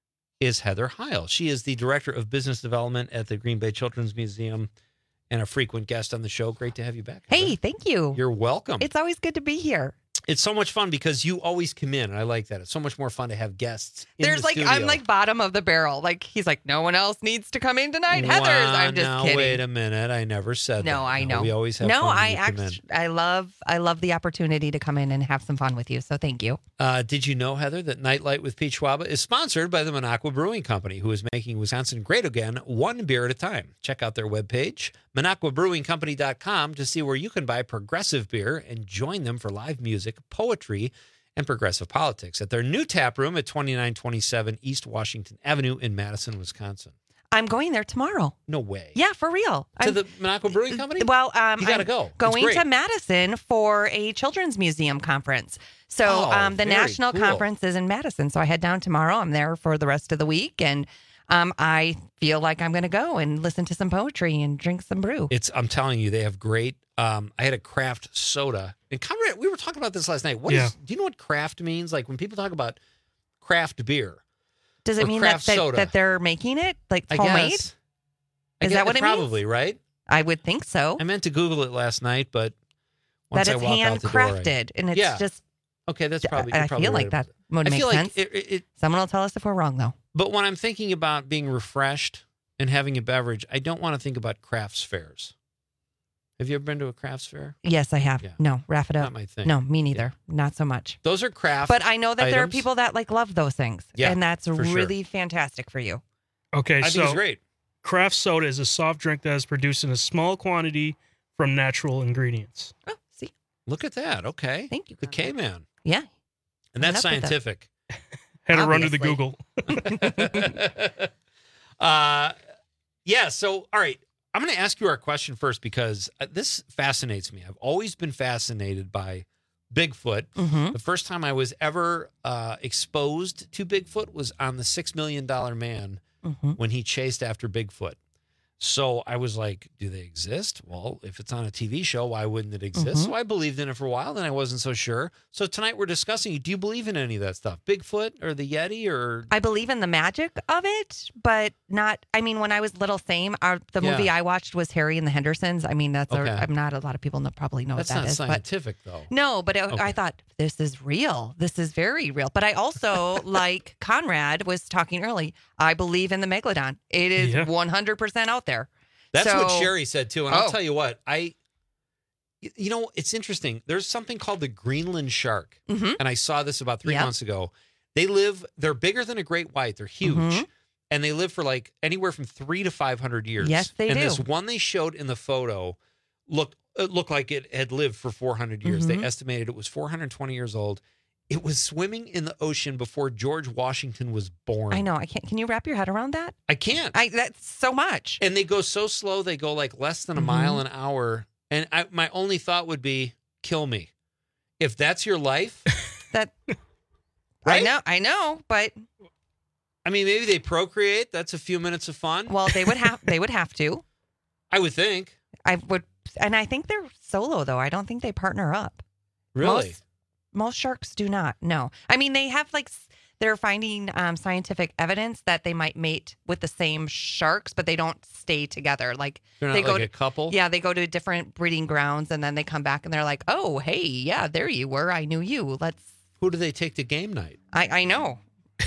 is Heather Heil. She is the Director of Business Development at the Green Bay Children's Museum and a frequent guest on the show. Great to have you back, Heather. Hey, thank you. You're welcome. It's always good to be here. It's so much fun because you always come in, and I like that. It's so much more fun to have guests in There's the studio. I'm like bottom of the barrel. Like, he's like, no one else needs to come in tonight. Heather's. I'm just now, kidding. Wait a minute. I never said that. No, I know. We always have no, fun when I you come in. actually, I love the opportunity to come in and have some fun with you. So thank you. Did you know, Heather, that Nightlight with Pete Schwaba is sponsored by the Minocqua Brewing Company, who is making Wisconsin great again, one beer at a time. Check out their webpage, MinocquaBrewingCompany.com, to see where you can buy progressive beer and join them for live music, poetry, and progressive politics at their new tap room at 2927 East Washington Avenue in Madison, Wisconsin. I'm going there tomorrow. No way. Yeah, for real. To the Minocqua Brewing Company? Well, you gotta I'm go. Going to Madison for a children's museum conference. So the very national cool. conference is in Madison. So I head down tomorrow. I'm there for the rest of the week, and I feel like I'm going to go and listen to some poetry and drink some brew. I'm telling you, they have great. I had a craft soda. And Conrad, we were talking about this last night. Do you know what craft means? Like when people talk about craft beer. Does it mean that they're making it like homemade? Is that what it means? Probably, right? I would think so. I meant to Google it last night, but once that I it's walked out the door, handcrafted, and it's just okay. That's probably. I feel like that would make sense. Someone will tell us if we're wrong, though. But when I'm thinking about being refreshed and having a beverage, I don't want to think about crafts fairs. Have you ever been to a crafts fair? Yes, I have. Yeah. No, wrap it up. Not my thing. No, me neither. Not so much. Those are craft. But I know that there are items. people that love those things. Yeah, and that's for sure. really fantastic for you. Okay, I think it's great. Craft soda is a soft drink that is produced in a small quantity from natural ingredients. Oh, see. Look at that. Okay. Thank you. The K-Man. Yeah. And that's Enough with that. scientific. Had to run to the Google. Yeah, so, all right. I'm going to ask you our question first because this fascinates me. I've always been fascinated by Bigfoot. Mm-hmm. The first time I was ever exposed to Bigfoot was on the $6 Million Man when he chased after Bigfoot. So I was like, do they exist? Well, if it's on a TV show, why wouldn't it exist? So I believed in it for a while, then I wasn't so sure. So tonight we're discussing, do you believe in any of that stuff? Bigfoot or the Yeti or... I believe in the magic of it, but not, I mean, when I was little, same. The movie I watched was Harry and the Hendersons. I mean, I'm not a lot of people probably know That's what that not is. scientific, though. No, but I thought, this is real. This is very real. But I also, like Conrad was talking early, I believe in the Megalodon. It is 100% out there. That's what So- Sherry said, too. And I'll tell you what, you know, it's interesting. There's something called the Greenland shark. Mhm. And I saw this about 3 months ago. They're bigger than a great white. They're huge. And they live for like anywhere from 300 to 500 years. Yes, they and do. this one they showed in the photo looked like it had lived for 400 years. They estimated it was 420 years old. It was swimming in the ocean before George Washington was born. I know. I can't. Can you wrap your head around that? I can't. That's so much. And they go so slow, they go like less than a mile an hour. And my only thought would be, kill me. If that's your life. That right? I know, but I mean, maybe they procreate. That's a few minutes of fun. well, they would have to. I would think. I would, and I think they're solo though. I don't think they partner up. Really? Most sharks do not. No, I mean they have they're finding scientific evidence that they might mate with the same sharks, but they don't stay together. Like They're not they go like to a couple? Yeah, they go to different breeding grounds, and then they come back and they're like, "Oh, hey, yeah, there you were. I knew you. Let's." Who do they take to game night? I know.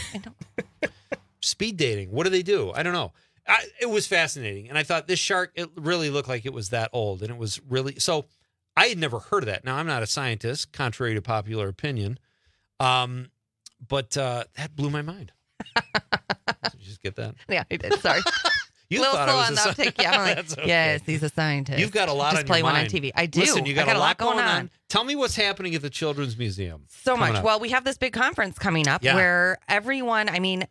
Speed dating. What do they do? I don't know. It was fascinating. And I thought this shark, it really looked like it was that old. And it was really, so I had never heard of that. Now, I'm not a scientist, contrary to popular opinion, but that blew my mind. Did you just get that? Yeah, I did. Sorry. You little thought slow I was on a the uptake. Yeah, I'm like, That's okay. yes, he's a scientist. You've got a lot Just on play your one mind. on TV. I do. Listen, you got a lot going on. Tell me what's happening at the Children's Museum. So coming much. up. Well, we have this big conference coming up where everyone,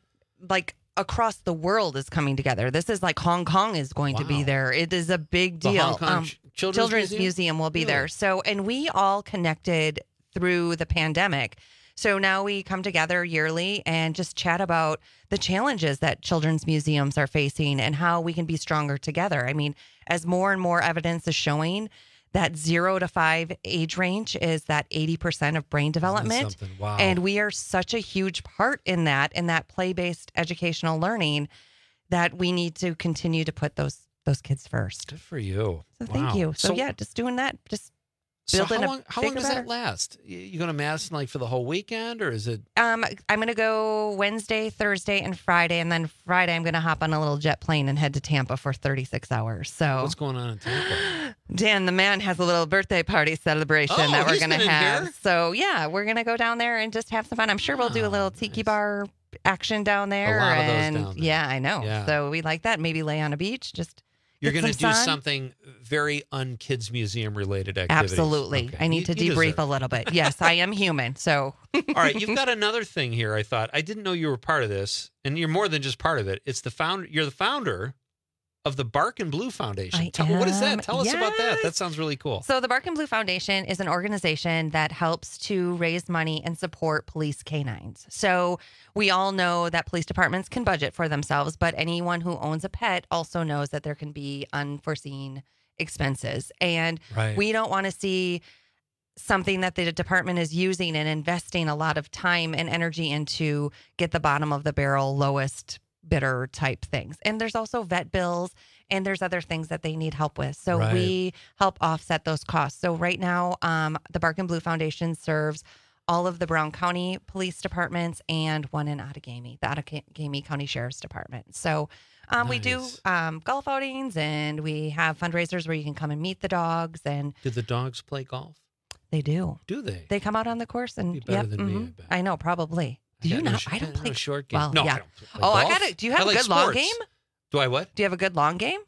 like across the world is coming together. This is like Hong Kong is going to be there. It is a big The deal. Hong Kong Children's Museum will be there. So, and we all connected through the pandemic. So now we come together yearly and just chat about the challenges that children's museums are facing and how we can be stronger together. I mean, as more and more evidence is showing that 0 to 5 age range is that 80% of brain development. Wow. And we are such a huge part in that play-based educational learning that we need to continue to put those kids first. Good for you. So thank you. So yeah, just doing that, just So building how long does that last? You going to Madison like for the whole weekend, or is it? I'm going to go Wednesday, Thursday, and Friday, and then Friday I'm going to hop on a little jet plane and head to Tampa for 36 hours. So What's going on in Tampa? Dan, the man, has a little birthday party celebration that we're going to have. Here? So yeah, we're going to go down there and just have some fun. I'm sure we'll do a little tiki bar action down there. A lot of those and down there. Yeah, I know. Yeah. So we like that. Maybe lay on a beach. Just You're get going to some do sun. something very un-kids museum related activities. Absolutely. Okay. I need to You debrief deserve a little bit. Yes, I am human. So All right, you've got another thing here. I thought I didn't know you were part of this, and you're more than just part of it. It's the founder. You're the founder of the Bark and Blue Foundation. What is that? Tell us about that. That sounds really cool. So the Bark and Blue Foundation is an organization that helps to raise money and support police canines. So we all know that police departments can budget for themselves, but anyone who owns a pet also knows that there can be unforeseen expenses. And Right. we don't want to see something that the department is using and investing a lot of time and energy into get the bottom of the barrel, lowest bidder type things. And there's also vet bills and there's other things that they need help with. So Right. we help offset those costs. So right now, the Bark and Blue Foundation serves all of the Brown County Police Departments and one in Outagamie, the Outagamie County Sheriff's Department. So we do golf outings and we have fundraisers where you can come and meet the dogs. And Did the dogs play golf? they do. Do they? They come out on the course and Be better yep, than me, I mhm. I know, probably. Do you not? I don't play short game. Well, No, yeah. I don't play Oh, I golf. got it. Do you have I a like good long sports. game? Do I what? Do you have a good long game?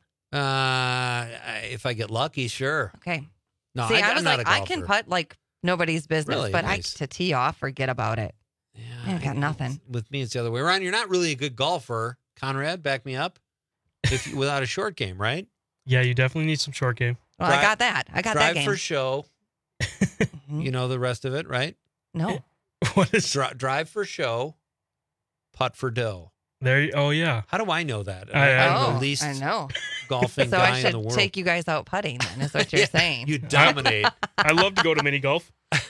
If I get lucky, sure. Okay. No, See, I I'm was not like, a I golfer. can putt like nobody's business, Really? but Nice. to tee off, forget about it. I got nothing. With me, it's the other way around. You're not really a good golfer, Conrad. Back me up. Without a short game, right? Yeah, you definitely need some short game. Well, I got that. I got that Drive game. for show. You know the rest of it, right? No. What is drive for show, putt for dough. Oh yeah. How do I know that? I I'm the least I know. golfing So guy I in the should world. take you guys out putting, then, is what you're saying. You dominate. I love to go to mini golf.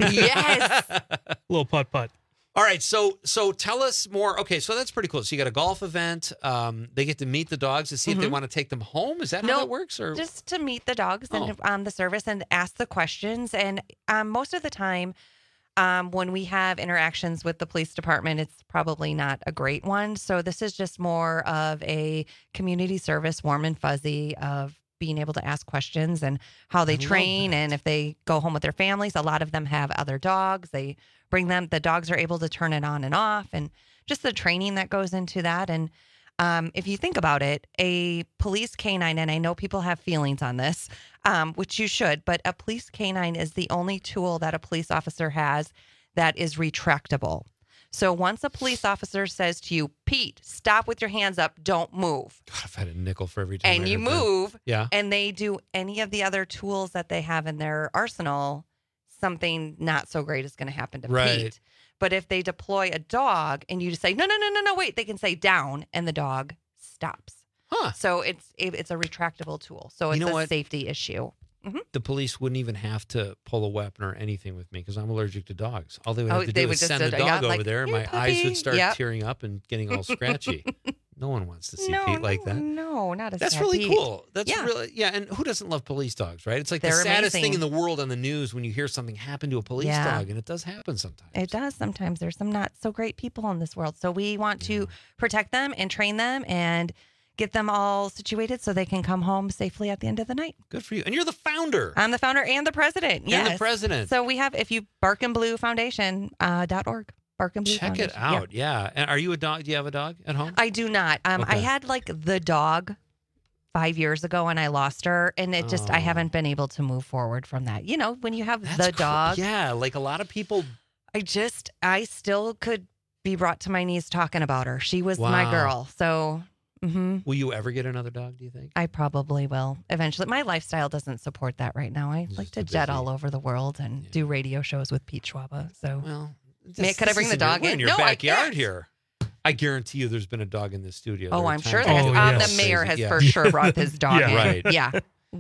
Yes. Little putt. All right, so tell us more. Okay, so that's pretty cool. So you got a golf event. They get to meet the dogs to see if they want to take them home. Is that how that works? Or just to meet the dogs and the service and ask the questions. And most of the time, when we have interactions with the police department, it's probably not a great one. So this is just more of a community service, warm and fuzzy, of being able to ask questions and how they train and if they go home with their families. A lot of them have other dogs. They bring them. The dogs are able to turn it on and off, and just the training that goes into that. And if you think about it, a police canine, and I know people have feelings on this, which you should, but a police canine is the only tool that a police officer has that is retractable. So once a police officer says to you, Pete, stop with your hands up, don't move. God, if I had a nickel for every time. And I you heard that. move, Yeah. and they do any of the other tools that they have in their arsenal, something not so great is going to happen to Right. Pete. But if they deploy a dog and you just say, no, wait, they can say down, and the dog stops. Huh. So it's a retractable tool. So it's You know a what? safety issue. The police wouldn't even have to pull a weapon or anything with me because I'm allergic to dogs. All they would Oh, have to they do would is just send do- the dog yeah, over like, there, and "Here, my eyes puppy." would start Yep. tearing up and getting all scratchy. No one wants to see No, Pete like that. No, not a That's sad really Pete. cool. That's Yeah. really and who doesn't love police dogs, right? It's like the They're saddest thing amazing. in the world on the news when you hear something happen to a police Yeah. dog, and it does happen sometimes. It does sometimes. There's some not so great people in this world. So we want to protect them and train them and get them all situated so they can come home safely at the end of the night. Good for you. And you're the founder. I'm the founder and the president. Yes. And the president. So we have, if you barkandbluefoundation.org. Bark and Blue Check Foundation. it out. Yeah. And are you a dog? Do you have a dog at home? I do not. I had like the dog 5 years ago and I lost her, and it just I haven't been able to move forward from that. You know, when you have the dog. Yeah, like a lot of people. I still could be brought to my knees talking about her. She was my girl. So will you ever get another dog, do you think? I probably will eventually. My lifestyle doesn't support that right now. I like to jet all over the world and do radio shows with Pete Schwaba. So could I bring the dog in? Your backyard here. I guarantee you there's been a dog in this studio. Oh, I'm sure there has. The mayor has for sure brought his dog in. Right. Yeah,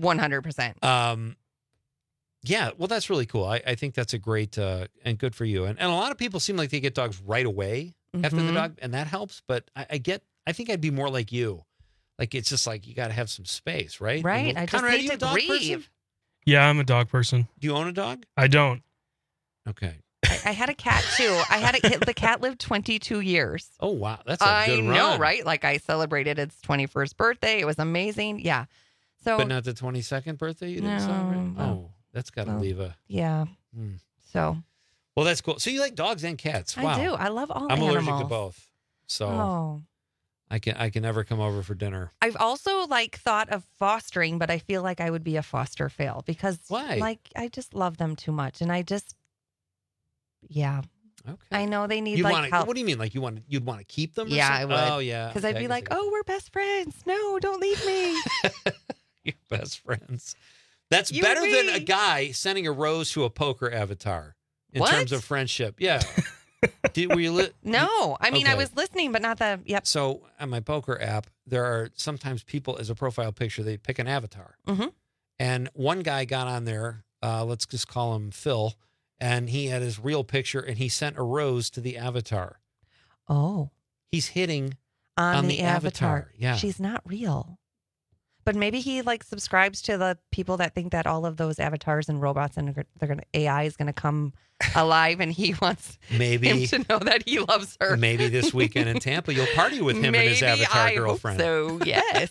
100%. Yeah, well, that's really cool. I think that's a great and good for you. And a lot of people seem like they get dogs right away after the dog, and that helps. But I think I'd be more like you. Like, it's just like you got to have some space, right? Right. I just need to grieve. Yeah, I'm a dog person. Do you own a dog? I don't. Okay. I had a cat too. The cat lived 22 years. Oh, wow. That's a good run. I know, right? Like, I celebrated its 21st birthday. It was amazing. Yeah. So, but not the 22nd birthday you didn't celebrate? Oh, that's got to leave a... Yeah. So. Well, that's cool. So you like dogs and cats. Wow. I do. I love all animals. I'm allergic to both. So I can never come over for dinner. I've also thought of fostering, but I feel like I would be a foster fail because why? I just love them too much. And I just... Yeah. Okay. I know they need help. What do you mean? Like you'd want to keep them? Yeah, I would. Oh, yeah. Because I'd be like, oh, we're best friends. No, don't leave me. You're best friends. That's better than a guy sending a rose to a poker avatar in terms of friendship. Yeah. Were you No. I mean, I was listening, but not the... Yep. So on my poker app, there are sometimes people as a profile picture, they pick an avatar. Mm-hmm. And one guy got on there, let's just call him Phil, and he had his real picture, and he sent a rose to the avatar. Oh. He's hitting on the avatar. Yeah. She's not real. But maybe he subscribes to the people that think that all of those avatars and robots and AI is going to come alive, and he wants him to know that he loves her. Maybe this weekend in Tampa, you'll party with him and his avatar girlfriend. So yes.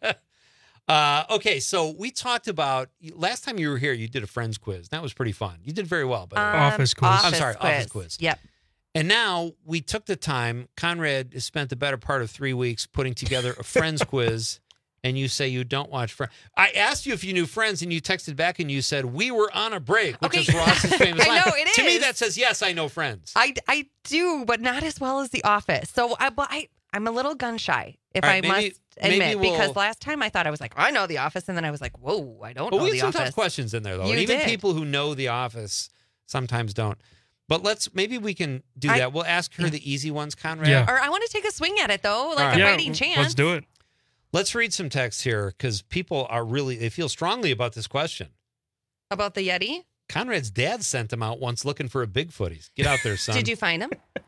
Okay, so we talked about last time you were here. You did a Friends quiz. That was pretty fun. You did very well. Office quiz. Office quiz. Yep. And now we took the time. Conrad has spent the better part of 3 weeks putting together a Friends quiz. And you say you don't watch Friends. I asked you if you knew Friends, and you texted back and you said, we were on a break, which is Ross's famous line. I know, it is. To me, that says, yes, I know Friends. I do, but not as well as The Office. So I'm a little gun shy, if right, I must admit, because last time I thought I was like, I know The Office, and then I was like, whoa, I don't know The Office. We had some tough questions in there, though. And even people who know The Office sometimes don't. But maybe we can do that. We'll ask her the easy ones, Conrad. Yeah. Or I want to take a swing at it, though, a fighting chance. Let's do it. Let's read some texts here because people they feel strongly about this question. About the Yeti? Conrad's dad sent him out once looking for a Bigfoot. Get out there, son. Did you find him?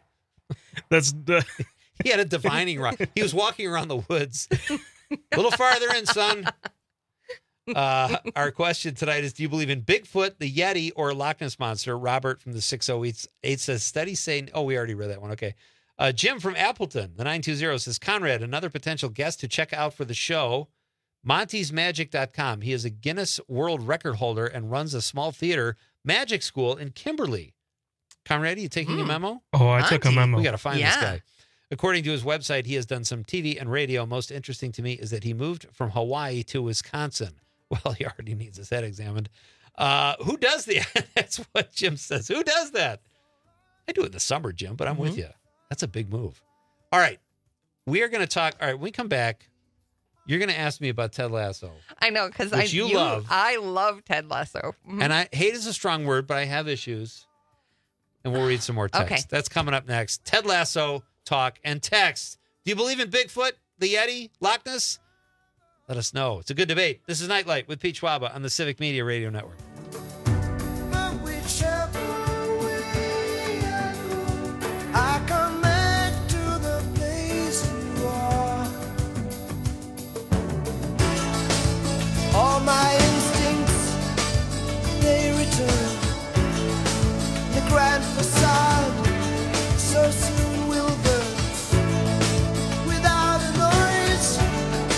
He had a divining rod. He was walking around the woods. A little farther in, son. Our question tonight is, do you believe in Bigfoot, the Yeti, or Loch Ness Monster? Robert from the 608 says, steady saying, we already read that one. Okay. Jim from Appleton, the 920, says, Conrad, another potential guest to check out for the show, Monty'sMagic.com. He is a Guinness World Record holder and runs a small theater magic school in Kimberly. Conrad, are you taking a memo? Oh, I took a memo. We got to find this guy. According to his website, he has done some TV and radio. Most interesting to me is that he moved from Hawaii to Wisconsin. Well, he already needs his head examined. Who does that? That's what Jim says. Who does that? I do it in the summer, Jim, but I'm with you. That's a big move. All right. We are going to talk. All right. When we come back, you're going to ask me about Ted Lasso. I know, because love. I love Ted Lasso. Mm-hmm. And hate is a strong word, but I have issues. And we'll read some more text. Okay. That's coming up next. Ted Lasso, talk, and text. Do you believe in Bigfoot, the Yeti, Loch Ness? Let us know. It's a good debate. This is Nightlight with Pete Schwaba on the Civic Media Radio Network. All my instincts, they return. The grand facade so soon will burn. Without a noise,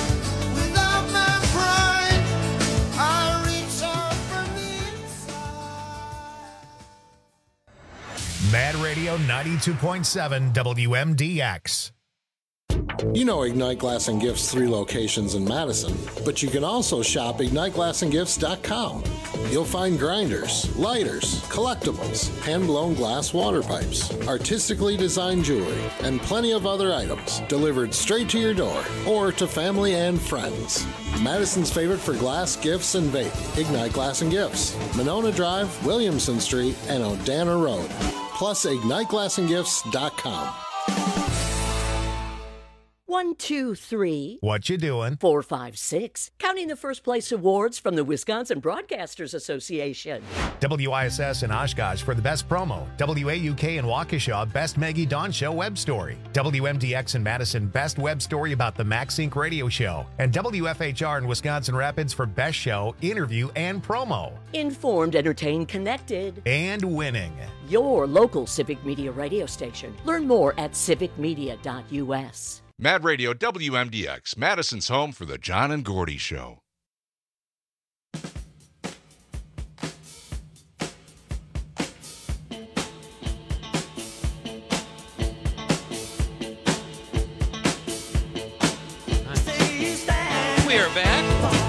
92.7 WMDX. You know Ignite Glass and Gifts' 3 locations in Madison, but you can also shop IgniteGlassandGifts.com. You'll find grinders, lighters, collectibles, hand-blown glass water pipes, artistically designed jewelry, and plenty of other items delivered straight to your door or to family and friends. Madison's favorite for glass, gifts, and vape, Ignite Glass and Gifts, Monona Drive, Williamson Street, and Odana Road. Plus, IgniteGlassandGifts.com. 1, 2, 3. What you doing? 4, 5, 6. Counting the first place awards from the Wisconsin Broadcasters Association. WISS in Oshkosh for the best promo. WAUK in Waukesha, best Maggie Dawn Show web story. WMDX in Madison, best web story about the Max Inc. radio show. And WFHR in Wisconsin Rapids for best show, interview, and promo. Informed, entertained, connected. And winning. Your local Civic Media radio station. Learn more at civicmedia.us. Mad Radio WMDX, Madison's home for the John and Gordy Show. We are back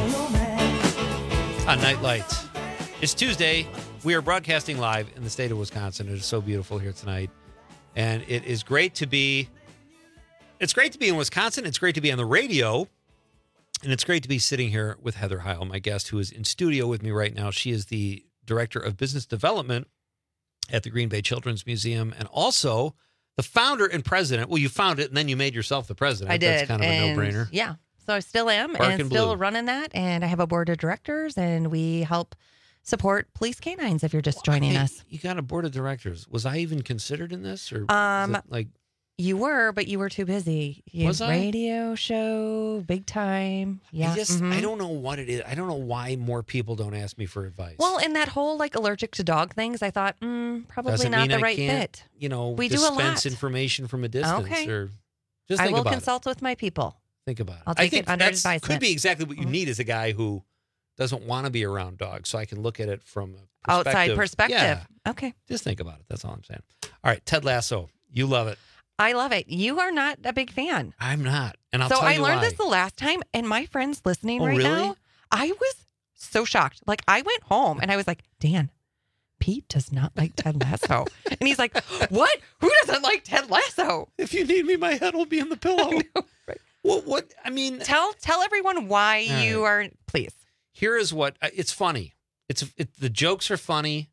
on Night Lights. It's Tuesday. We are broadcasting live in the state of Wisconsin. It is so beautiful here tonight. And it is great to be... It's great to be in Wisconsin. It's great to be on the radio. And it's great to be sitting here with Heather Heil, my guest, who is in studio with me right now. She is the Director of Business Development at the Green Bay Children's Museum and also the founder and president. Well, you found it and then you made yourself the president. I did. That's kind of a no-brainer. Yeah. So I still am Bark and still running that. And I have a board of directors and we help support police canines if you're just joining us. You got a board of directors. Was I even considered in this? Or like... You were, but you were too busy. Was I? Radio show, big time. Yeah. I don't know what it is. I don't know why more people don't ask me for advice. Well, in that whole like allergic to dog things, I thought, probably Doesn't not mean the I right can't, fit. We do a lot. dispense information from a distance. Okay. Or just I think will about consult with my people. Think about it. I'll take I think it under that advisement. could be exactly what you need as a guy who doesn't want to be around dogs, so I can look at it from a Outside perspective. Yeah. Okay. Just think about it. That's all I'm saying. All right, Ted Lasso. You love it. I love it. You are not a big fan. I'm not. And I'll so tell you why. I learned this the last time, and my friends listening right really? now, I was so shocked. Like, I went home, and I was like, Dan, Pete does not like Ted Lasso. And he's like, what? Who doesn't like Ted Lasso? If you need me, my head will be in the pillow. Right. What? I mean... Tell everyone why you are... Please. Here is what... It's funny. The jokes are funny.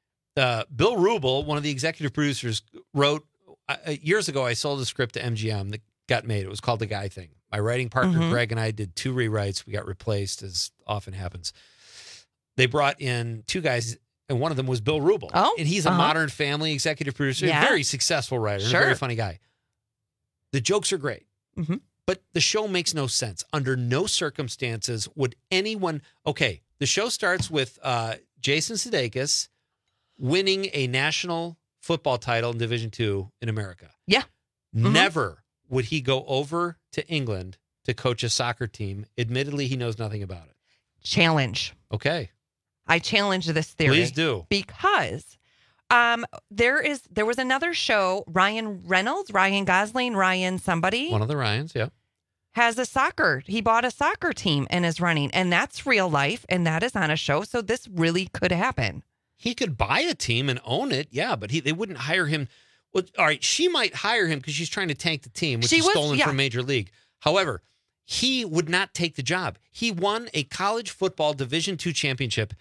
Bill Rubel, one of the executive producers, wrote... years ago, I sold a script to MGM that got made. It was called The Guy Thing. My writing partner, Greg, and I did 2 rewrites. We got replaced, as often happens. They brought in 2 guys, and one of them was Bill Rubel. Oh, and he's a Modern Family executive producer, a very successful writer, and a very funny guy. The jokes are great, but the show makes no sense. Under no circumstances would anyone... Okay, the show starts with Jason Sudeikis winning a national football title in Division II in America. Yeah. Never would he go over to England to coach a soccer team. Admittedly, he knows nothing about it. Challenge. Okay. I challenge this theory. Please do. Because there was another show, Ryan Gosling, Ryan somebody. One of the Ryans, yeah. He bought a soccer team and is running, and that's real life, and that is on a show, so this really could happen. He could buy a team and own it, yeah, but they wouldn't hire him. Well, all right, she might hire him because she's trying to tank the team, which is stolen from Major League. However, he would not take the job. He won a college football Division II championship.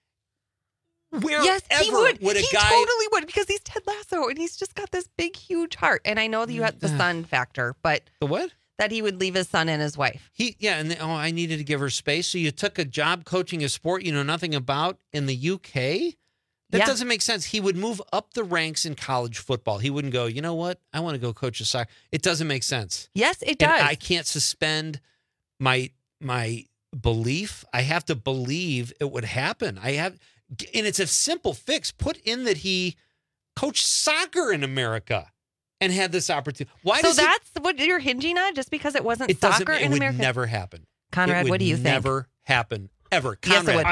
Yes, he would. He totally would, because he's Ted Lasso, and he's just got this big, huge heart. And I know that you had the son factor, but the what? That he would leave his son and his wife. I needed to give her space. So you took a job coaching a sport you know nothing about in the UK? That doesn't make sense. He would move up the ranks in college football. He wouldn't go, you know what? I want to go coach a soccer. It doesn't make sense. Yes, it does. And I can't suspend my belief. I have to believe it would happen. And it's a simple fix. Put in that he coached soccer in America and had this opportunity. That's what you're hinging on, just because it wasn't soccer in America? It would never happen. Conrad, what do you think? It would never happen, ever. Yes, it would.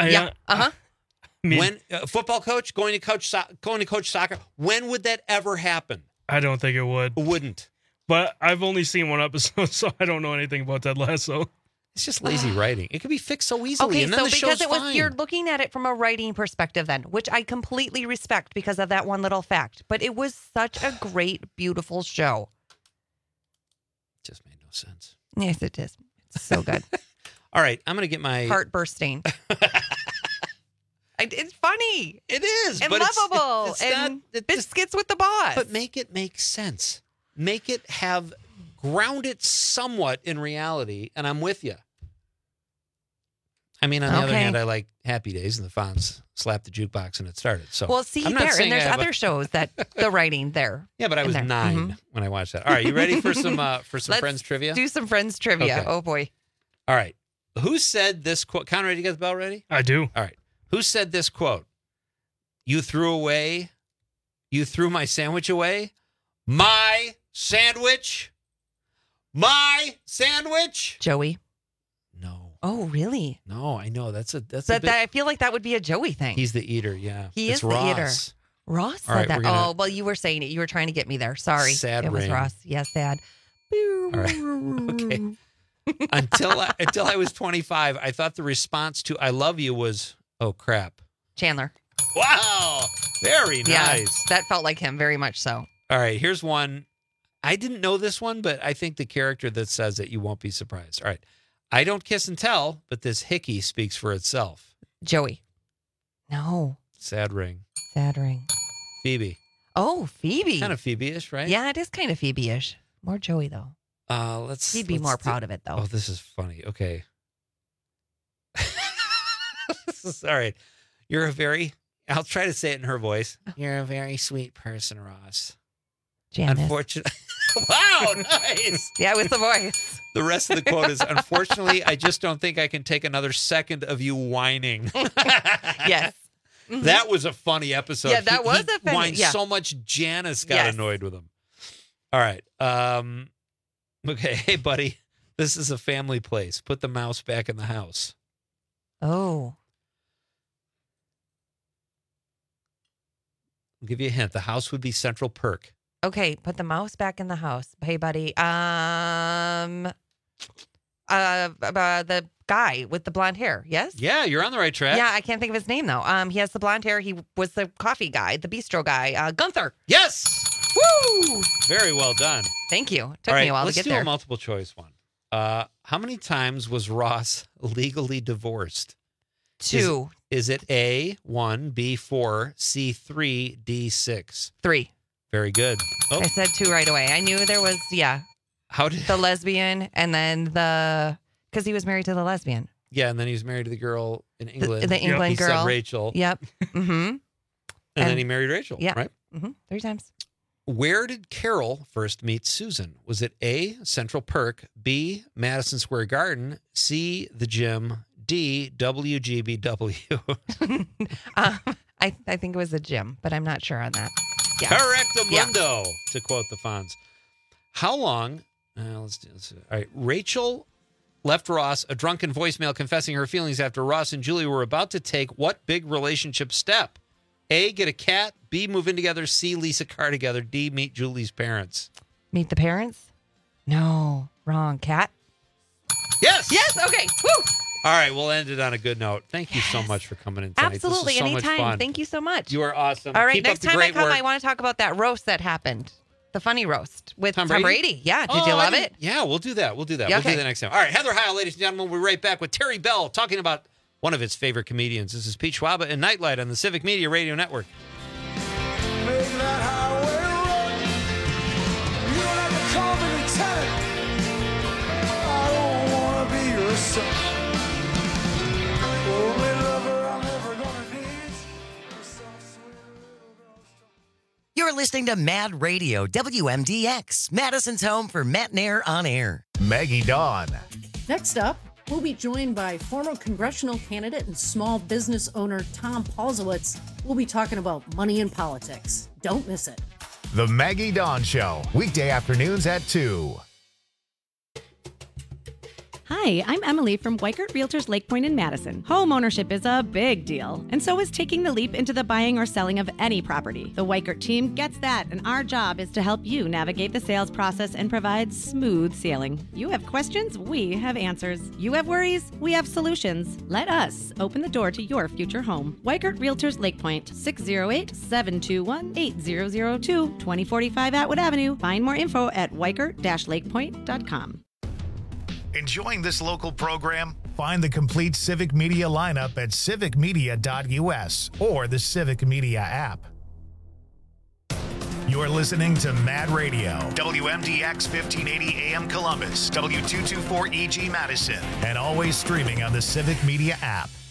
When a football coach going to coach soccer, when would that ever happen? I don't think it would. Wouldn't. But I've only seen one episode, so I don't know anything about Ted Lasso. It's just lazy writing. It could be fixed so easily, Okay, and then so the because show's it was fine. you're looking at it from a writing perspective then, which I completely respect because of that one little fact. But it was such a great, beautiful show. Just made no sense. Yes, it is. It's so good. All right, I'm going to get my... Heart bursting. It's funny. It is. And but lovable. It's and not, biscuits with the boss. But make it make sense. Make it ground it somewhat in reality, and I'm with you. I mean, on the other hand, I like Happy Days, and the Fonz slapped the jukebox and it started. So well, see, I'm not there, saying and there's I have other shows that the writing there. Yeah, but I was 9 when I watched that. All right, you ready for some Friends trivia? Do some Friends trivia. Okay. Oh boy. All right. Who said this quote? Conrad, you got the bell ready? I do. All right. Who said this quote? You threw my sandwich away? My sandwich? My sandwich? Joey. No. Oh, really? No, I know. That's a bit, I feel like that would be a Joey thing. He's the eater, yeah. He it's is the Ross. eater. Ross said right, that. gonna- Oh, well, you were saying it. You were trying to get me there. Sorry. Sad it was ring. Ross. Yes, sad. All right. Okay. Until I was 25, I thought the response to I love you was, oh, crap. Chandler. Wow. Very nice. Yeah, that felt like him very much so. All right, here's one. I didn't know this one, but I think the character that says it, you won't be surprised. All right. I don't kiss and tell, but this hickey speaks for itself. Joey. No. Sad ring. Sad ring. Phoebe. Oh, Phoebe. Kind of Phoebe-ish, right? Yeah, it is kind of Phoebe-ish. More Joey, though. He'd be more proud of it, though. Oh, this is funny. Okay. All right. I'll try to say it in her voice. You're a very sweet person, Ross. Janice. Unfortunately. Wow, nice. Yeah, with the voice. The rest of the quote is, unfortunately, I just don't think I can take another second of you whining. Yes. Mm-hmm. That was a funny episode. Yeah, that was a funny. Whined Yeah. so much Janice got annoyed with him. All right. Okay. Hey, buddy, this is a family place. Put the mouse back in the house. Oh. I'll give you a hint. The house would be Central Perk. Okay, put the mouse back in the house. Hey, buddy. The guy with the blonde hair. Yes. Yeah, you're on the right track. Yeah, I can't think of his name though. He has the blonde hair. He was the coffee guy, the bistro guy. Gunther. Yes. Woo! Very well done. Thank you. Took All right, me a while let's to get do there. a multiple choice one. How many times was Ross legally divorced? 2. Is it A, 1, B, 4, C, 3, D, 6? 3. Very good. Oh, I said 2 right away. I knew there was, how did? the lesbian and then because he was married to the lesbian. Yeah, and then he was married to the girl in England. The England he girl. said Rachel. Yep. Mm-hmm. And then he married Rachel. Yeah. Right? Mm-hmm. 3 times. Where did Carol first meet Susan? Was it A, Central Perk, B, Madison Square Garden, C, the gym, D, WGBW? I think it was a gym, but I'm not sure on that. Yeah. Correctamundo, to quote the Fonz. How long? Let's do this. All right. Rachel left Ross a drunken voicemail confessing her feelings after Ross and Julie were about to take what big relationship step? A, get a cat. B, move in together. C, lease a car together. D, meet Julie's parents. Meet the parents? No, wrong. Cat? Yes. Yes. Okay. Woo. All right. We'll end it on a good note. Thank you so much for coming in tonight. Absolutely. This is so much Anytime. fun. Thank you so much. You are awesome. All right. Keep next up the time I great come, work. I want to talk about that roast that happened. The funny roast with Tom Brady? Brady. Yeah. Did Oh, you I love didn't- it? Yeah, we'll do that. We'll do that. Yeah, We'll do okay. that next time. All right, Heather Heil, ladies and gentlemen. We'll be right back with Terry Bell talking about one of his favorite comedians. This is Pete Schwaba and Nightlight on the Civic Media Radio Network. Make that highway run. You don't have to call me lieutenant. I don't wanna be your son. Only lover I'm ever gonna need. You're listening to Mad Radio, WMDX, Madison's home for Matt Nair on air. Maggie Dawn. Next up, we'll be joined by former congressional candidate and small business owner Tom Paulsowitz. We'll be talking about money and politics. Don't miss it. The Maggie Dawn Show, weekday afternoons at 2. Hi, I'm Emily from Weikert Realtors Lake Point in Madison. Home ownership is a big deal, and so is taking the leap into the buying or selling of any property. The Weikert team gets that, and our job is to help you navigate the sales process and provide smooth sailing. You have questions, we have answers. You have worries, we have solutions. Let us open the door to your future home. Weikert Realtors Lake Point, 608-721-8002, 2045 Atwood Avenue. Find more info at weikert-lakepoint.com. Enjoying this local program? Find the complete Civic Media lineup at civicmedia.us or the Civic Media app. You're listening to Mad Radio, WMDX 1580 AM Columbus, W224EG Madison, and always streaming on the Civic Media app.